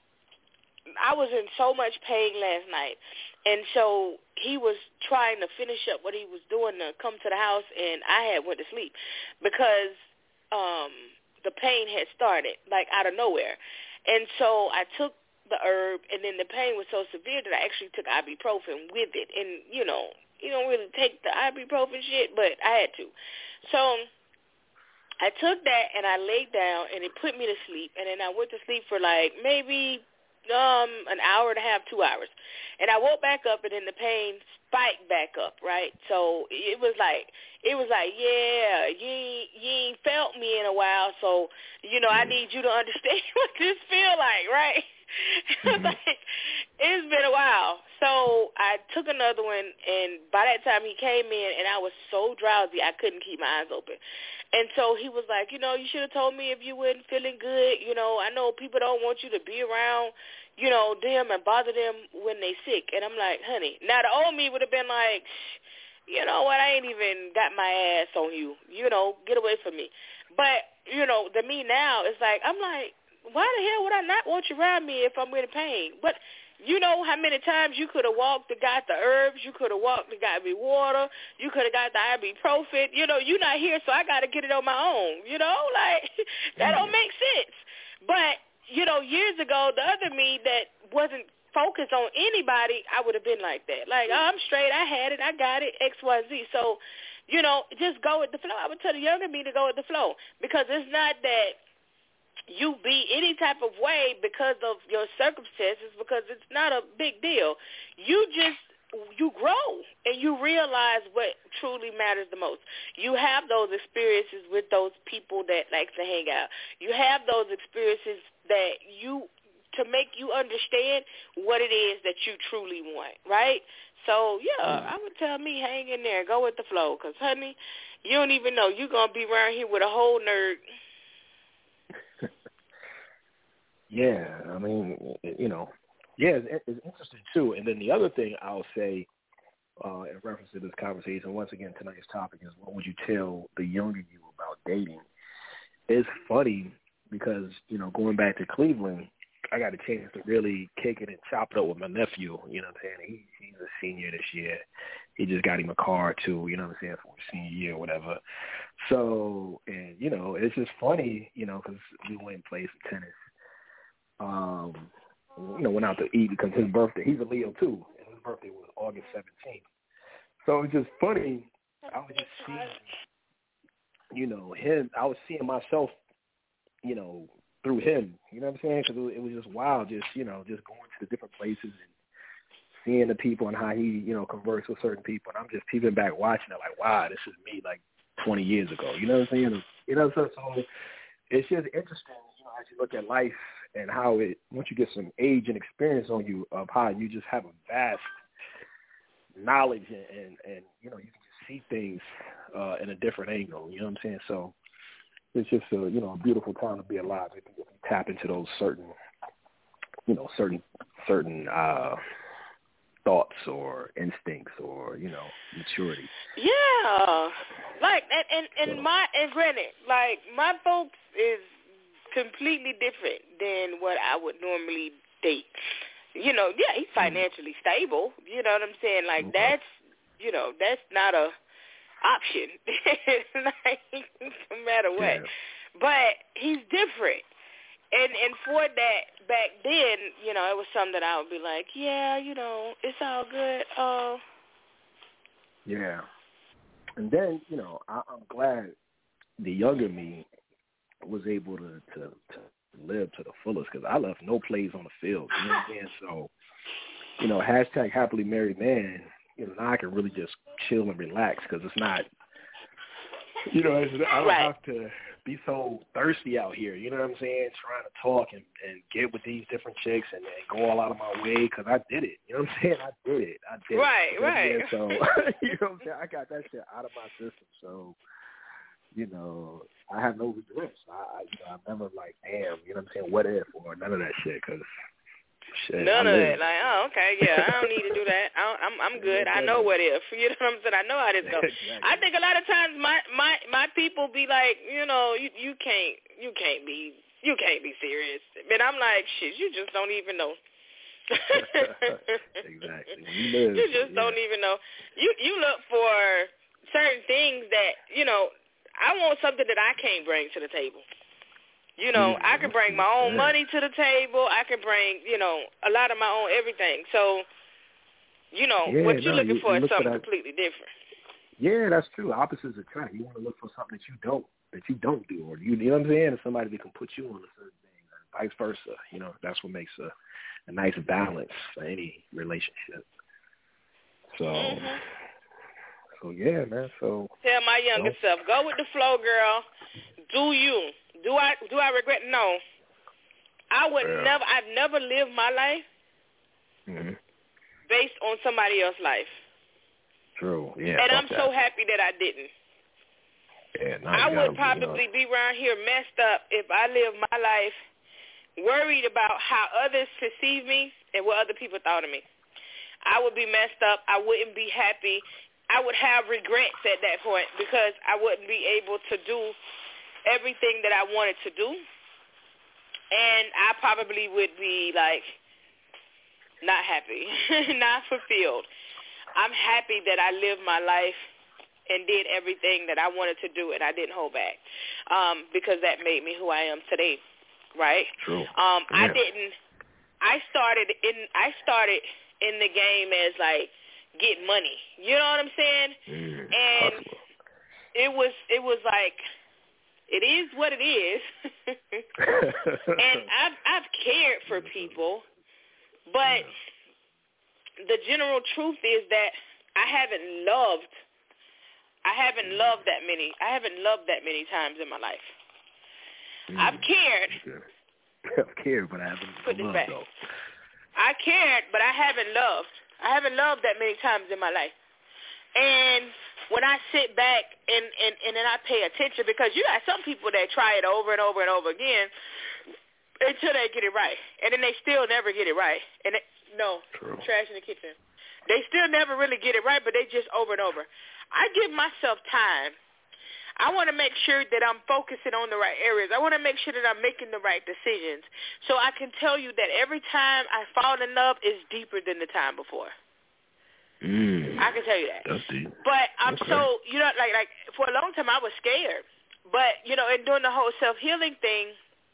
I was in so much pain last night. And so he was trying to finish up what he was doing to come to the house, and I had went to sleep because um, the pain had started, like, out of nowhere. And so I took the herb, and then the pain was so severe that I actually took ibuprofen with it. And, you know, you don't really take the ibuprofen shit, but I had to. So I took that, and I laid down, and it put me to sleep. And then I went to sleep for, like, maybe um, an hour and a half, two hours. And I woke back up, and then the pain spiked back up, right? So it was like, it was like, yeah, you ain't, you ain't felt me in a while, so, you know, I need you to understand what this feel like, right? Mm-hmm. Like, it's been a while. So I took another one, and by that time he came in, and I was so drowsy I couldn't keep my eyes open. And so he was like, you know, you should have told me if you weren't feeling good. You know, I know people don't want you to be around, you know, them and bother them when they sick. And I'm like, honey, now the old me would have been like, you know what, I ain't even got my ass on you. You know, get away from me. But, you know, the me now is like, I'm like, why the hell would I not want you around me if I'm in pain? But you know how many times you could have walked and got the herbs, you could have walked and got me water, you could have got the ibuprofen. You know, you're not here, so I got to get it on my own. You know, like, that don't make sense. But, you know, years ago, the other me that wasn't focused on anybody, I would have been like that. Like, oh, I'm straight, I had it, I got it, X, Y, Z. So, you know, just go with the flow. I would tell the younger me to go with the flow, because it's not that you be any type of way because of your circumstances, because it's not a big deal. You just, you grow and you realize what truly matters the most. You have those experiences with those people that like to hang out. You have those experiences that you, to make you understand what it is that you truly want, right? So, yeah, I would tell me, hang in there, go with the flow, because, honey, you don't even know. You're going to be around here with a whole nerd. Yeah, I mean, you know, yeah, it's, it's interesting, too. And then the other thing I'll say uh, in reference to this conversation, once again, tonight's topic is, what would you tell the younger you about dating? It's funny because, you know, going back to Cleveland, I got a chance to really kick it and chop it up with my nephew. You know what I'm saying? He, he's a senior this year. He just got him a car, too, you know what I'm saying, for his senior year or whatever. So, and, you know, it's just funny, you know, because we went and played some tennis. Um, you know, went out to eat because his birthday, he's a Leo too, and his birthday was August seventeenth. So it's just funny. I was just seeing, you know, him. I was seeing myself, you know, through him. You know what I'm saying? Because it, it was just wild, just, you know, just going to the different places and seeing the people and how he, you know, converses with certain people. And I'm just peeping back, watching it, like, wow, this is me like twenty years ago. You know what I'm saying? You know, so, so it's just interesting, you know, as you look at life and how it, once you get some age and experience on you, of how you just have a vast knowledge and, and, and you know, you can just see things uh, in a different angle. You know what I'm saying? So it's just a, you know, a beautiful time to be alive if you tap into those certain, you know, certain, certain uh, thoughts or instincts or, you know, maturity. Yeah. Like, and, and, and so. my, and granted, like, my folks is completely different than what I would normally date. You know, yeah, he's financially stable. You know what I'm saying? Like, okay. that's, you know, that's not a option. Like, no matter what. Yeah. But he's different. And and for that, back then, you know, it was something that I would be like, yeah, you know, it's all good. Oh. Yeah. And then, you know, I, I'm glad the younger me was able to, to, to live to the fullest, because I left no plays on the field. You know what I'm saying? So, you know, hashtag happily married man, you know, now I can really just chill and relax, because it's not, you know, it's, I don't right. have to be so thirsty out here, you know what I'm saying, trying to talk and, and get with these different chicks and, and go all out of my way, because I did it. You know what I'm saying? I did it. I did right, it. Right, right. So, you know what I'm saying? I got that shit out of my system. So, you know, I have no regrets. I, I you know, I'm never like, damn, you know what I'm saying, what if, or none of that shit, because shit, None I of live. it. Like, oh, okay, yeah, I don't need to do that. I don't, I'm I'm good. I know what if. You know what I'm saying? I know how this goes. Exactly. I think a lot of times my my my people be like, you know, you you can't you can't be you can't be serious. But I'm like, shit, you just don't even know. Exactly. You, live, you just yeah. don't even know. You you look for certain things that, you know, I want something that I can't bring to the table. You know, I can bring my own money to the table. I can bring, you know, a lot of my own everything. So, you know, yeah, what you're no, looking you, for you is look something for completely different. Yeah, that's true. Opposites attract. You want to look for something that you don't, that you don't do, or you, you know what I'm saying? And somebody that can put you on a certain thing, and vice versa. You know, that's what makes a, a nice balance for any relationship. So, mm-hmm. so yeah, man. So tell my younger so. self, go with the flow, girl. Do you? Do I? Do I regret? No. I would Yeah. never. I've never lived my life mm-hmm. based on somebody else's life. True. Yeah. And I'm that. so happy that I didn't. Yeah. No, I would gotta, probably you know. be around here messed up if I lived my life worried about how others perceive me and what other people thought of me. I would be messed up. I wouldn't be happy. I would have regrets at that point because I wouldn't be able to do everything that I wanted to do. And I probably would be, like, not happy, not fulfilled. I'm happy that I lived my life and did everything that I wanted to do, and I didn't hold back um, because that made me who I am today, right? True. Um, yeah. I didn't. I started in. I started in the game as like get money. You know what I'm saying? Mm, and possible. it was. It was like it is what it is. And I've I've cared for people, but the general truth is that I haven't loved. I haven't loved that many. I haven't loved that many times in my life. Mm. I've cared. Okay. I've cared, but I haven't Put this loved, back. though. I cared, but I haven't loved. I haven't loved that many times in my life. And when I sit back and, and, and then I pay attention, because you got some people that try it over and over and over again until they get it right. And then they still never get it right. And they, no, True. Trash in the kitchen. They still never really get it right, but they just over and over. I give myself time. I want to make sure that I'm focusing on the right areas. I want to make sure that I'm making the right decisions. So I can tell you that every time I fall in love is deeper than the time before. Mm, I can tell you that. That's deep. But I'm okay. so, you know, like, like for a long time I was scared. But, you know, in doing the whole self-healing thing,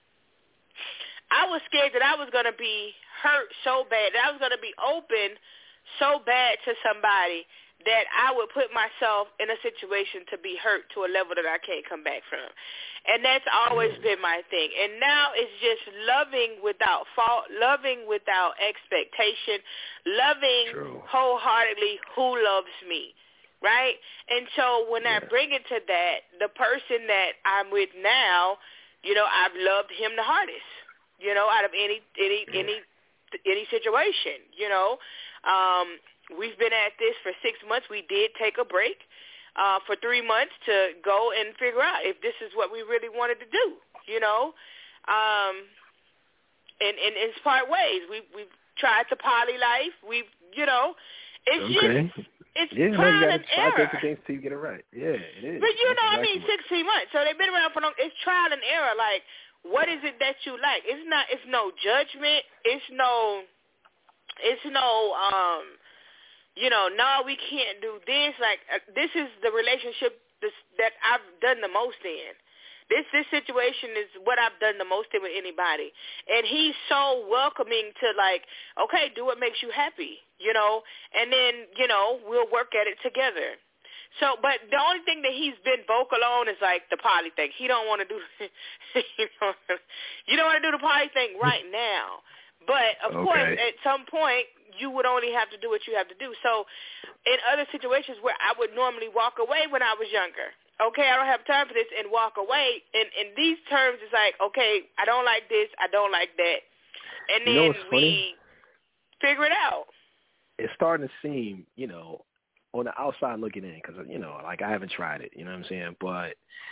I was scared that I was going to be hurt so bad, that I was going to be open so bad to somebody that I would put myself in a situation to be hurt to a level that I can't come back from. And that's always been my thing. And now it's just loving without fault, loving without expectation, loving True. wholeheartedly who loves me, right? And so when yeah. I bring it to that, the person that I'm with now, you know, I've loved him the hardest, you know, out of any any yeah. any any situation, you know. Um, we've been at this for six months. We did take a break uh, for three months to go and figure out if this is what we really wanted to do, you know. Um, and, and, and it's part ways. We, we've tried to poly life. We've, you know, it's okay. just, it's yeah, trial no, you and try error. Different things till you get it right. Yeah, it is. But, you That's know, exactly I mean, what... sixteen months. So they've been around for long. It's trial and error. Like, what is it that you like? It's not, it's no judgment. It's no... It's no, um, you know, no, we can't do this. Like, uh, this is the relationship this, that I've done the most in. This this situation is what I've done the most in with anybody. And he's so welcoming to, like, okay, do what makes you happy, you know, and then, you know, we'll work at it together. So, but the only thing that he's been vocal on is, like, the poly thing. He don't want to do, you know, you don't want to do the poly thing right now. But, of okay. course, at some point, you would only have to do what you have to do. So in other situations where I would normally walk away when I was younger, okay, I don't have time for this, and walk away, in, in these terms, it's like, okay, I don't like this, I don't like that. And then you know what's we funny? figure it out. It's starting to seem, you know, on the outside looking in, because, you know, like I haven't tried it, you know what I'm saying? But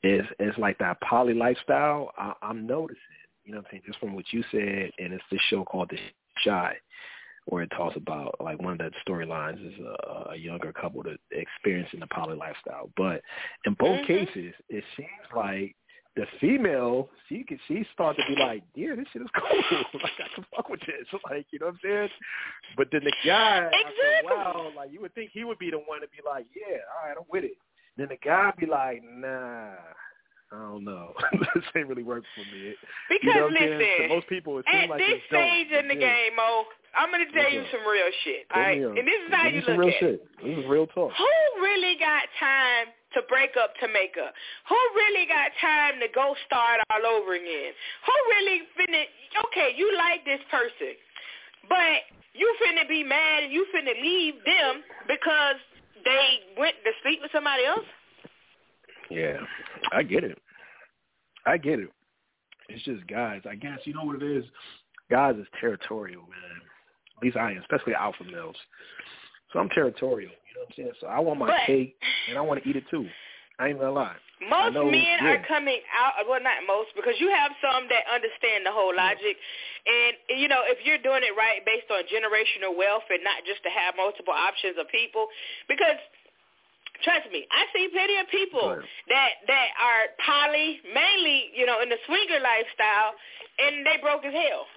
is is like that poly lifestyle. I, I'm noticing, you know what I'm saying, just from what you said, and it's this show called The Shy, where it talks about, like, one of the storylines is a, a younger couple that experiencing the poly lifestyle. But in both mm-hmm. cases, it seems like the female, she can she start to be like, yeah, this shit is cool. Like, I can fuck with this. Like, you know what I'm saying? But then the guy, exactly. after a while, like, you would think he would be the one to be like, yeah, all right, I'm with it. Then the guy be like, nah, I don't know. This ain't really working for me. Because, you know what listen, to most people, it seems at like this it's stage dope. in the game, Mo, I'm going to tell you some real shit, all right? And this is how you look at it. This is real talk. Who really got time to break up to make up? Who really got time to go start all over again? Who really finna, okay, you like this person, but you finna be mad and you finna leave them because they went to sleep with somebody else? Yeah, I get it. I get it. It's just guys. I guess, you know what it is? Guys is territorial, man. At least I am, especially alpha males. So I'm territorial, you know what I'm saying? So I want my but, cake, and I want to eat it too. I ain't gonna lie. Most know, men yeah. are coming out, well, not most, because you have some that understand the whole logic. And, you know, if you're doing it right based on generational wealth and not just to have multiple options of people, because trust me, I see plenty of people that that are poly, mainly, you know, in the swinger lifestyle, and they broke as hell.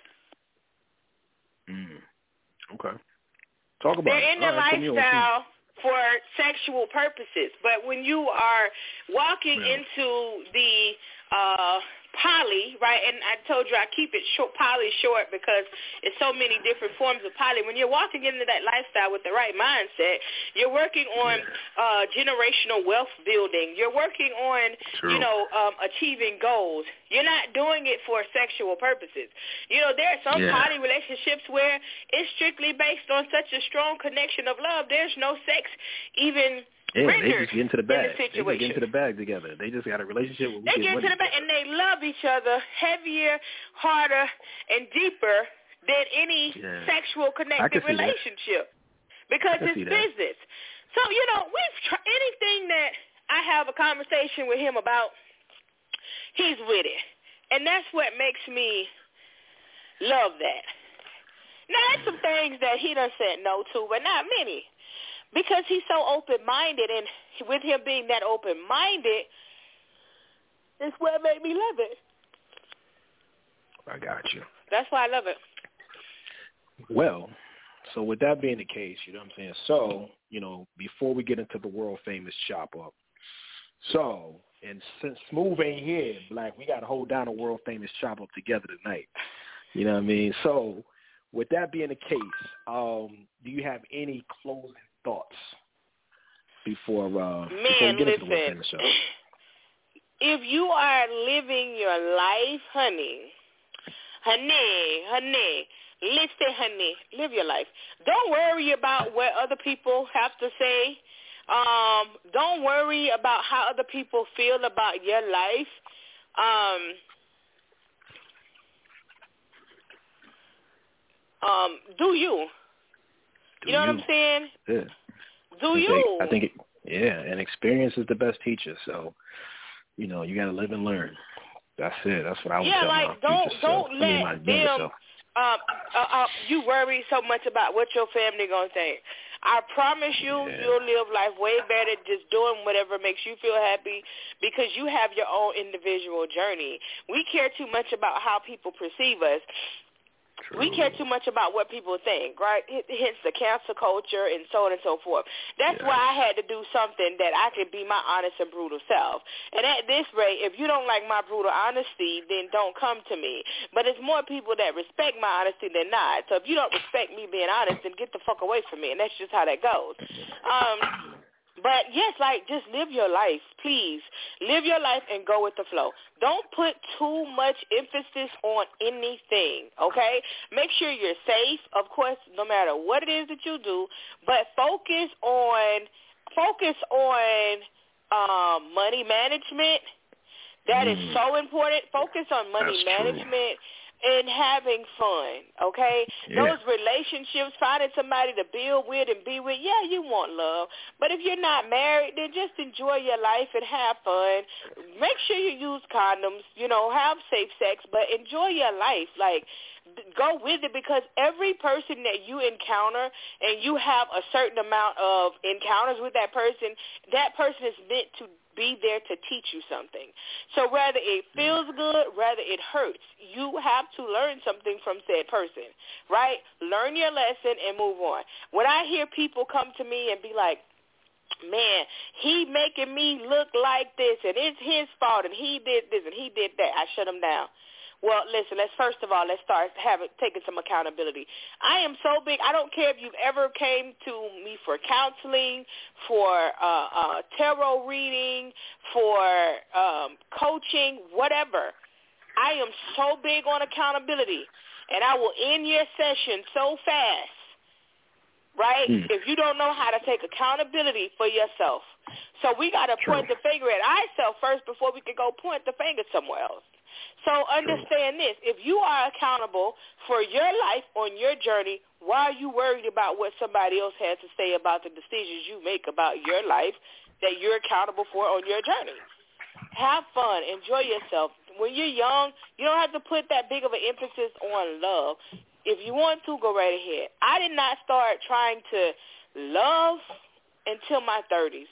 Mm. Okay. Talk about They're it. in the right, lifestyle for sexual purposes, but when you are walking yeah. into the uh, poly, right, and I told you I keep it short, poly short because it's so many different forms of poly. When you're walking into that lifestyle with the right mindset, you're working on yeah. uh, generational wealth building. You're working on, True. you know, um, achieving goals. You're not doing it for sexual purposes. You know, there are some yeah. poly relationships where it's strictly based on such a strong connection of love. There's no sex even Yeah, they just get into the bag. The they just get into the bag together. They just got a relationship with They get into the bag, and they love each other heavier, harder, and deeper than any yeah. sexual connected relationship that. because it's business. So, you know, we've tried anything that I have a conversation with him about, he's with it. And that's what makes me love that. Now, there's some things that he done said no to, but not many. Because he's so open-minded, and with him being that open-minded, it's what made me love it. I got you. That's why I love it. Well, so with that being the case, you know what I'm saying? So, you know, before we get into the world-famous chop-up, so, and since Smooth ain't here, Black, we got to hold down a world-famous chop-up together tonight. You know what I mean? So, with that being the case, um, do you have any closing thoughts before, uh, Man, before we get listen, into the world-famous show? If you are living your life, honey, honey, honey, listen, honey, live your life. Don't worry about what other people have to say. Um, don't worry about how other people feel about your life. Um, um, do you? Do you know you. what I'm saying? Yeah. Do I you? think, I think it, yeah, and experience is the best teacher. So, you know, you got to live and learn. That's it. That's what I would yeah, tell like, my don't, future don't self. let I mean, my them, younger self. um, uh, uh, you worry so much about what your family going to think. I promise you, yeah. you'll live life way better just doing whatever makes you feel happy because you have your own individual journey. We care too much about how people perceive us. True. We care too much about what people think, right? Hence the cancel culture and so on and so forth. That's yes. why I had to do something that I could be my honest and brutal self. And at this rate, if you don't like my brutal honesty, then don't come to me. But it's more people that respect my honesty than not. So if you don't respect me being honest, then get the fuck away from me. And that's just how that goes. Um... But, yes, like, just live your life, please. Live your life and go with the flow. Don't put too much emphasis on anything, okay? Make sure you're safe, of course, no matter what it is that you do. But focus on focus on um, money management. That mm. is so important. Focus on money That's management. and having fun, okay? Yeah. Those relationships, finding somebody to build with and be with, yeah, you want love. But if you're not married, then just enjoy your life and have fun. Make sure you use condoms, you know, have safe sex, but enjoy your life. Like, go with it, because every person that you encounter and you have a certain amount of encounters with that person, that person is meant to be there to teach you something. So whether it feels good, whether it hurts, you have to learn something from said person, right? Learn your lesson and move on. When I hear people come to me and be like, man, he making me look like this, and it's his fault, and he did this, and he did that, I shut him down. Well, listen, let's first of all, let's start having taking some accountability. I am so big. I don't care if you've ever came to me for counseling, for uh, uh, tarot reading, for um, coaching, whatever. I am so big on accountability, and I will end your session so fast, right, mm. if you don't know how to take accountability for yourself. So we got to point the finger at ourselves first before we can go point the finger somewhere else. So understand this. If you are accountable for your life on your journey, why are you worried about what somebody else has to say about the decisions you make about your life that you're accountable for on your journey? Have fun. Enjoy yourself. When you're young, you don't have to put that big of an emphasis on love. If you want to, go right ahead. I did not start trying to love until my thirties.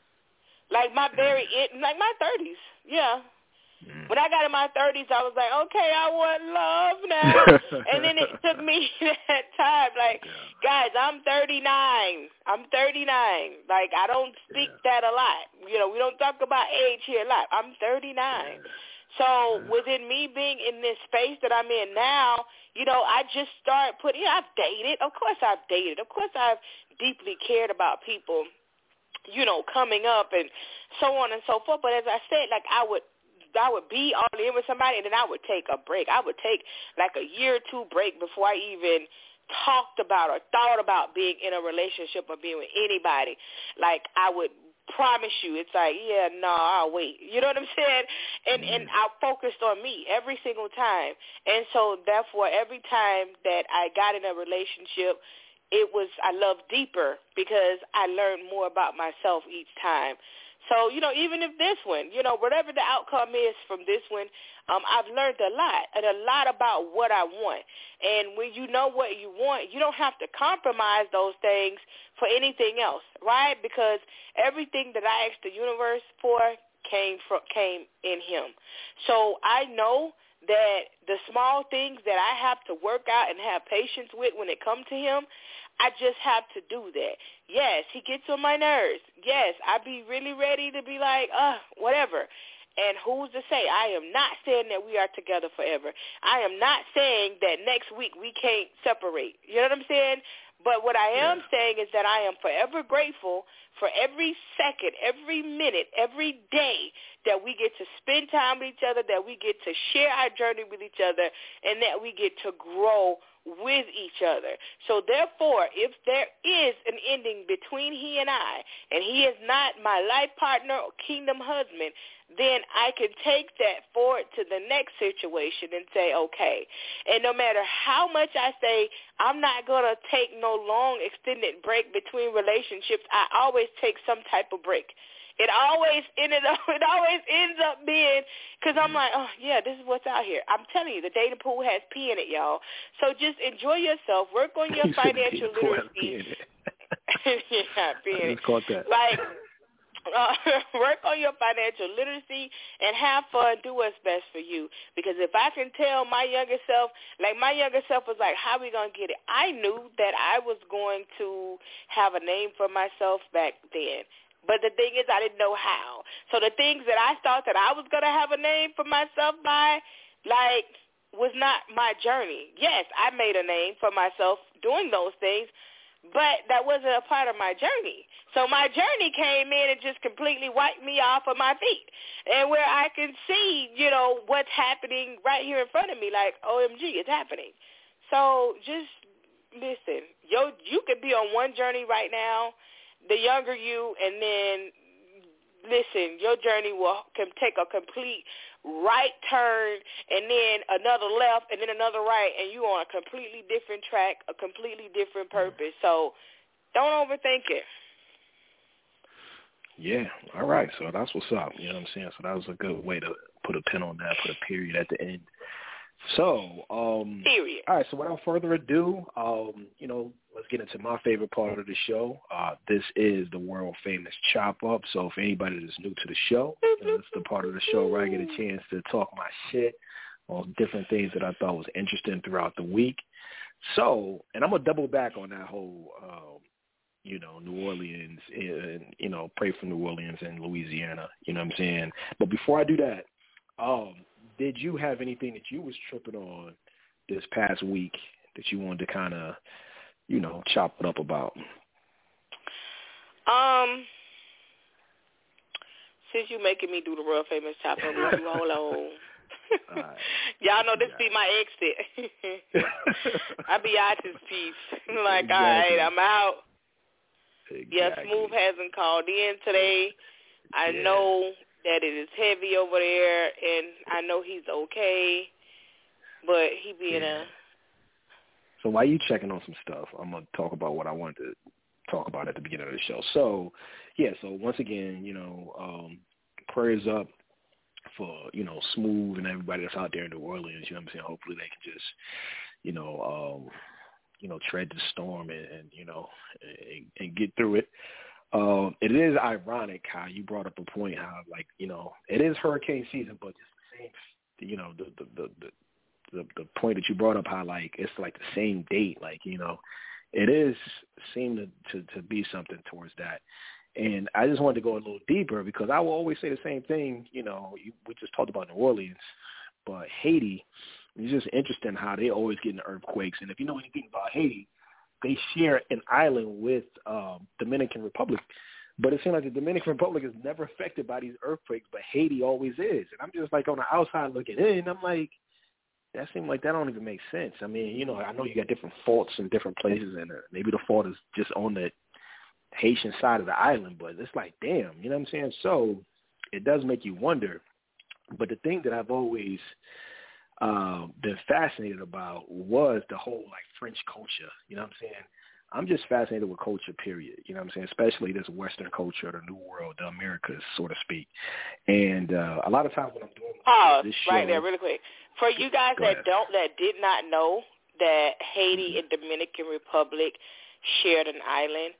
Like my very, like my thirties, yeah. When I got in my thirties, I was like, okay, I want love now. And then it took me that time. Like, guys, I'm thirty-nine. I'm thirty-nine. Like, I don't speak yeah. that a lot. You know, we don't talk about age here a lot. I'm thirty-nine. Yeah. So within me being in this space that I'm in now, you know, I just started putting, yeah, I've dated. Of course I've dated. Of course I've deeply cared about people, you know, coming up and so on and so forth. But as I said, like, I would, I would be all in with somebody, and then I would take a break. I would take like a year or two break before I even talked about or thought about being in a relationship or being with anybody. Like, I would promise you, it's like, yeah, no, I'll wait. You know what I'm saying? And and I focused on me every single time. And so, therefore, every time that I got in a relationship, it was, I loved deeper because I learned more about myself each time. So, you know, even if this one, you know, whatever the outcome is from this one, um, I've learned a lot, and a lot about what I want. And when you know what you want, you don't have to compromise those things for anything else, right? Because everything that I asked the universe for came from, came in him. So I know that the small things that I have to work out and have patience with when it comes to him, I just have to do that. Yes, he gets on my nerves. Yes, I be really ready to be like, uh, whatever. And who's to say? I am not saying that we are together forever. I am not saying that next week we can't separate. You know what I'm saying? But what I am yeah. saying is that I am forever grateful for every second, every minute, every day that we get to spend time with each other, that we get to share our journey with each other, and that we get to grow with each other. So therefore, if there is an ending between he and I, and he is not my life partner or kingdom husband, then I can take that forward to the next situation and say, okay. And no matter how much I say, I'm not going to take no long extended break between relationships, I always take some type of break. It always ended up, it always ends up being, because I'm like, oh, yeah, this is what's out here. I'm telling you, the dating pool has pee in it, y'all. So just enjoy yourself. Work on your financial literacy. yeah, pee in it. That. Like, uh, work on your financial literacy and have fun. Do what's best for you. Because if I can tell my younger self, like my younger self was like, how are we going to get it? I knew that I was going to have a name for myself back then. But the thing is, I didn't know how. So the things that I thought that I was going to have a name for myself by, like, was not my journey. Yes, I made a name for myself doing those things, but that wasn't a part of my journey. So my journey came in and just completely wiped me off of my feet. And where I can see, you know, what's happening right here in front of me, like, O M G, it's happening. So just listen. Yo, you could be on one journey right now, the younger you, and then listen, your journey will can take a complete right turn and then another left and then another right, and you're on a completely different track, a completely different purpose. So don't overthink it. Yeah, all right. So that's what's up. You know what I'm saying? So that was a good way to put a pin on that, put a period at the end. So, um, period. All right. So without further ado, um, you know, let's get into my favorite part of the show. Uh, this is the world famous Chop Up. So if anybody that's new to the show, you know, it's the part of the show where I get a chance to talk my shit on different things that I thought was interesting throughout the week. So, and I'm gonna double back on that whole. Um, you know, New Orleans, and, you know, pray for New Orleans and Louisiana, you know what I'm saying? But before I do that, um, did you have anything that you was tripping on this past week that you wanted to kind of, you know, chop it up about? Um, since you making me do the real famous chop up, you hold on. Right. Y'all know this yeah. be my exit. I be out this piece. Like, exactly. All right, I'm out. Exactly. Yeah, Smooth hasn't called in today. I yeah. know that it is heavy over there, and I know he's okay, but he being yeah. a... So while you checking on some stuff, I'm going to talk about what I wanted to talk about at the beginning of the show. So, yeah, so once again, you know, um, prayers up for, you know, Smooth and everybody that's out there in New Orleans, you know what I'm saying? Hopefully they can just, you know... Um, you know, tread the storm and, and you know, and, and get through it. Um, it is ironic how you brought up a point how, like, you know, it is hurricane season, but just the same, you know, the the, the the the the point that you brought up how, like, it's like the same date, like, you know, it is seem to, to, to be something towards that. And I just wanted to go a little deeper because I will always say the same thing, you know, you, we just talked about New Orleans, but Haiti, it's just interesting how they always get in earthquakes. And if you know anything about Haiti, they share an island with um, Dominican Republic. But it seems like the Dominican Republic is never affected by these earthquakes, but Haiti always is. And I'm just like on the outside looking in, I'm like, that seems like that don't even make sense. I mean, you know, I know you got different faults in different places, and uh, maybe the fault is just on the Haitian side of the island, but it's like, damn, you know what I'm saying? So it does make you wonder. But the thing that I've always – Um, been fascinated about was the whole, like, French culture. You know what I'm saying? I'm just fascinated with culture, period. You know what I'm saying? Especially this Western culture, the New World, the Americas, so to speak. And uh, a lot of times when I'm doing Pause this show, right there, really quick. For you guys that don't, that did not know that Haiti mm-hmm. and Dominican Republic shared an island,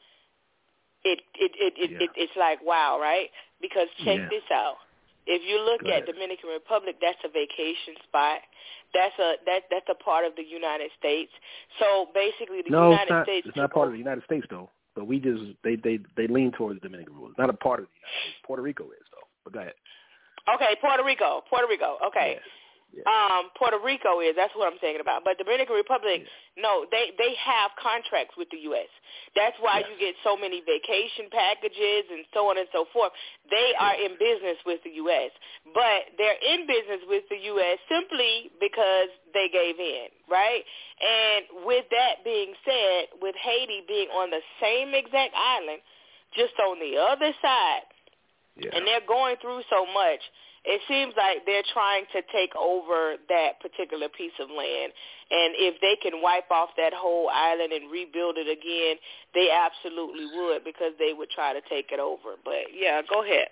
it it it, it, yeah. it it's like wow, right? Because check yeah. this out. If you look at Dominican Republic, that's a vacation spot. That's a that that's a part of the United States. So basically, the no, United it's not, States. It's not part of the United States, though. But we just they they they lean towards the Dominican Republic. It's not a part of the United States. Puerto Rico is, though. But go ahead. Okay, Puerto Rico, Puerto Rico. Okay. Yeah. Yeah. Um, Puerto Rico is, that's what I'm thinking about. But Dominican Republic, yeah. no, they, they have contracts with the U S. That's why yes. you get so many vacation packages and so on and so forth. They are in business with the U S. But they're in business with the U S simply because they gave in, right? And with that being said, with Haiti being on the same exact island, just on the other side, yeah. and they're going through so much, it seems like they're trying to take over that particular piece of land. And if they can wipe off that whole island and rebuild it again, they absolutely would because they would try to take it over. But, yeah, go ahead.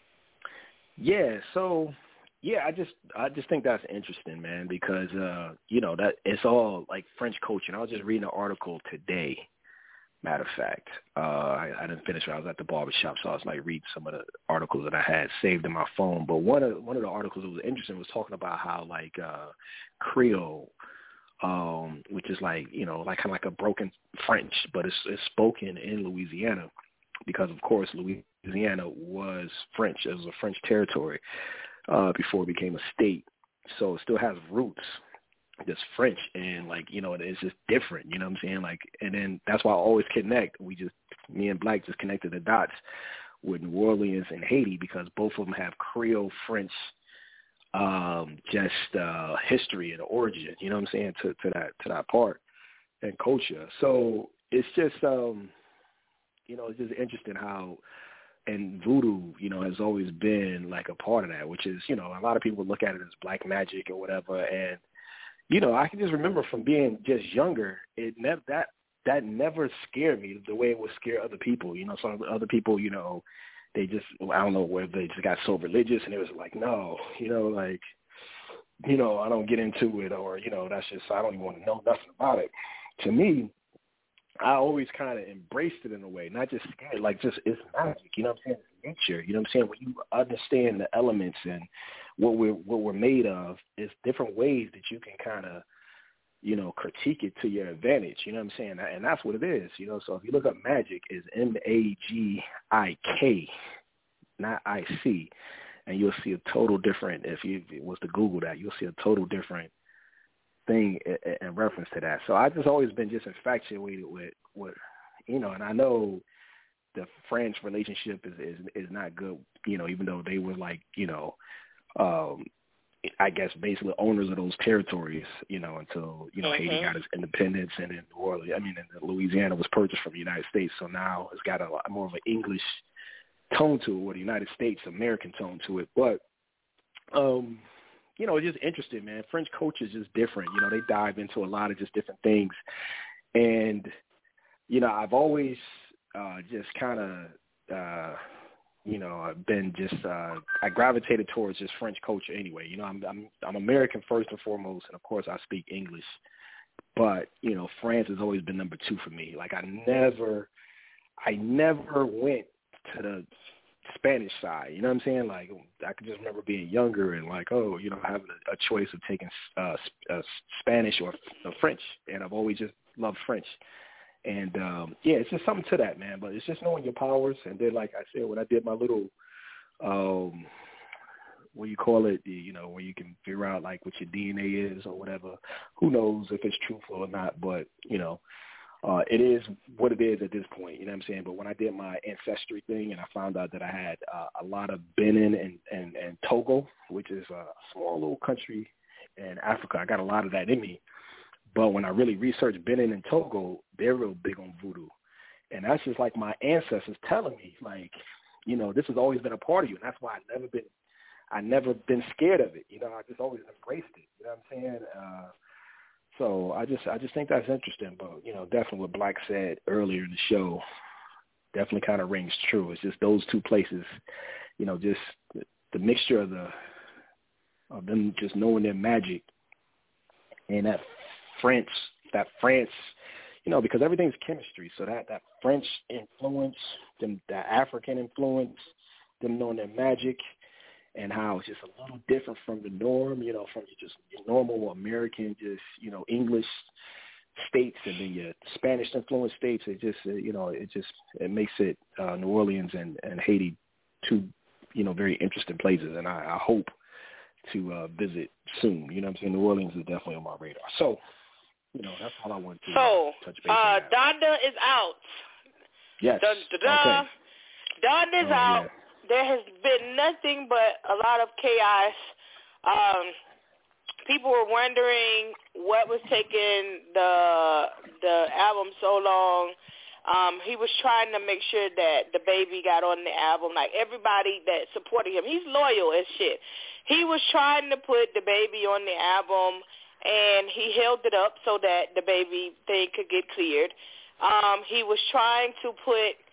Yeah, so, yeah, I just I just think that's interesting, man, because, uh, you know, that it's all like French culture. And I was just reading an article today. Matter of fact, uh, I, I didn't finish it. I was at the barbershop, so I was like reading some of the articles that I had saved in my phone. But one of one of the articles that was interesting was talking about how like uh, Creole, um, which is like you know like kind of like a broken French, but it's, it's spoken in Louisiana because of course Louisiana was French. It was a French territory uh, before it became a state, so it still has roots. Just French and like you know it's just different, you know what I'm saying? Like, and then that's why I always connect. We just me and Black just connected the dots with New Orleans and Haiti because both of them have Creole French, um, just uh, history and origin. You know what I'm saying to to that to that part and culture. So it's just um, you know it's just interesting how and voodoo, you know, has always been like a part of that, which is, you know, a lot of people look at it as black magic or whatever. And, you know, I can just remember from being just younger, it never, that, that never scared me the way it would scare other people. You know, some other people, you know, they just, I don't know where they just got so religious and it was like, no, you know, like, you know, I don't get into it, or, you know, that's just, I don't even want to know nothing about it. To me, I always kind of embraced it in a way, not just scared, like just it's magic, you know what I'm saying? It's nature, you know what I'm saying? When you understand the elements and what we're what we're made of, it's different ways that you can kind of, you know, critique it to your advantage, you know what I'm saying? And that's what it is, you know. So if you look up magic, it's M A G I K, not I C, and you'll see a total different. If you if it was to Google that, you'll see a total different thing in reference to that. So I've just always been just infatuated with, with, you know, and I know the French relationship is, is, is not good, you know, even though they were like, you know, um, I guess basically owners of those territories, you know, until, you know, mm-hmm. Haiti got its independence, and in New Orleans, I mean, and Louisiana was purchased from the United States. So now it's got a lot more of an English tone to it, or the United States American tone to it. But, um, you know, it's just interesting, man. French culture is just different. You know, they dive into a lot of just different things. And, you know, I've always uh, just kind of, uh, you know, I've been just, uh, I gravitated towards just French culture anyway. You know, I'm, I'm, I'm American first and foremost, and of course I speak English. But, you know, France has always been number two for me. Like I never, I never went to the Spanish side, you know what I'm saying? Like I can just remember being younger and like, oh, you know, having a, a choice of taking uh, uh, Spanish or uh, French, and I've always just loved French. And um, yeah, it's just something to that, man. But it's just knowing your powers. And then, like I said, when I did my little, um, what do you call it? You know, where you can figure out like what your D N A is or whatever. Who knows if it's truthful or not? But you know. Uh, it is what it is at this point, you know what I'm saying? But when I did my ancestry thing and I found out that I had uh, a lot of Benin and, and, and Togo, which is a small little country in Africa, I got a lot of that in me. But when I really researched Benin and Togo, they're real big on voodoo. And that's just like my ancestors telling me, like, you know, this has always been a part of you. And that's why I've never been, I never been scared of it. You know, I just always embraced it. You know what I'm saying? Uh, So I just I just think that's interesting. But, you know, definitely what Black said earlier in the show definitely kind of rings true. It's just those two places, you know, just the, the mixture of the of them just knowing their magic and that French, that France, you know, because everything's chemistry. So that, that French influence, them, that African influence, them knowing their magic, and how it's just a little different from the norm, you know, from your just your normal American, just, you know, English states and then your Spanish influenced states. It just, uh, you know, it just, it makes it uh, New Orleans and, and Haiti two, you know, very interesting places. And I, I hope to uh, visit soon. You know what I'm saying? New Orleans is definitely on my radar. So, you know, that's all I want to so, touch base uh, on. So, Donda is out. Yes. Dun, dun, dun. Okay. Donda's oh, out. Yeah. There has been nothing but a lot of chaos. Um, people were wondering what was taking the the album so long. Um, he was trying to make sure that the baby got on the album, like everybody that supported him. He's loyal as shit. He was trying to put the baby on the album, and he held it up so that the baby thing could get cleared. Um, he was trying to put